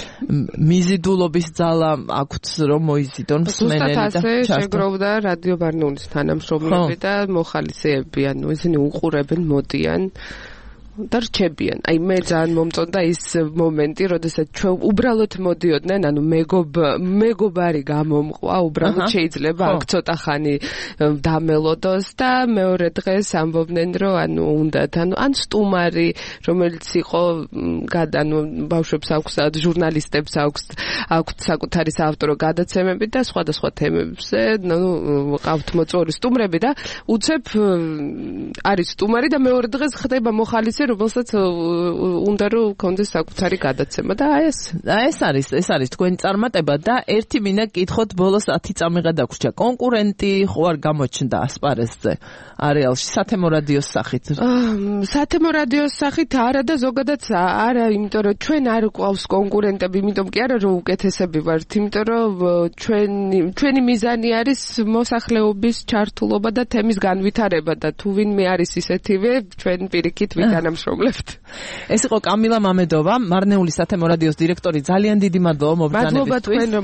მიზიდულობის ძალა აქვთ რომ მოიზიდონ მსმენელი და
ჩასტა შეგროვდა რადიო ბარნეულის თანამშრომლები და მოხალისეები ანუ ისინი უყურებენ მოდიან და რჩებიან. აი მე ძალიან მომწონდა ის მომენტი, როდესაც ჩვენ უბრალოდ მოდიოდნენ, ანუ მეგობ მეგობარი გამომყვა, უბრალოდ შეიძლება აქ ცოტა ხანი დამელოდოს და მეორე დღეს ამბობდნენ, რომ ანუ უნდათ, ანუ ან სტუმარი, რომელიც იყო ანუ ბავშვებს აქვს, ჟურნალისტებს აქვს აქვს საკუთარი საავტორო გადაცემები და სხვადასხვა თემებზე, ანუ ყავთ მოწვეული სტუმრები და უცებ არის სტუმარი და მეორე დღეს ხდება მოხალისე რომელსაც უნდა რომ კონდეს საკუთარი გადაცემა და აი ეს
აი ეს არის ეს არის თქვენი წარმატება და ერთი მინდა გითხოთ ბოლოს ათი წამიღა დაგვრჩა კონკურენტი ხო არ გამოჩნდა ასპარეზზე არეალში სათემო რადიოს სახით
სათემო რადიოს სახით არა და ზოგადად არა იმიტომ რომ ჩვენ არ ყავს კონკურენტები იმიტომ კი არა რომ უკეთესები ვართ იმიტომ რომ ჩვენი ჩვენი მიზანი არის მოსახლეობის ჩართულობა და თემის განვითარება და თუ ვინმე არის ისეთივე ჩვენ პირიქით ვიტანამ თანამშრომლებთ.
ეს იყო კამილა მამედოვა, მარნეული სათემო რადიოს დირექტორი. ძალიან დიდი მადლობა მობრძანებისთვის.
მადლობა თქვენ რომ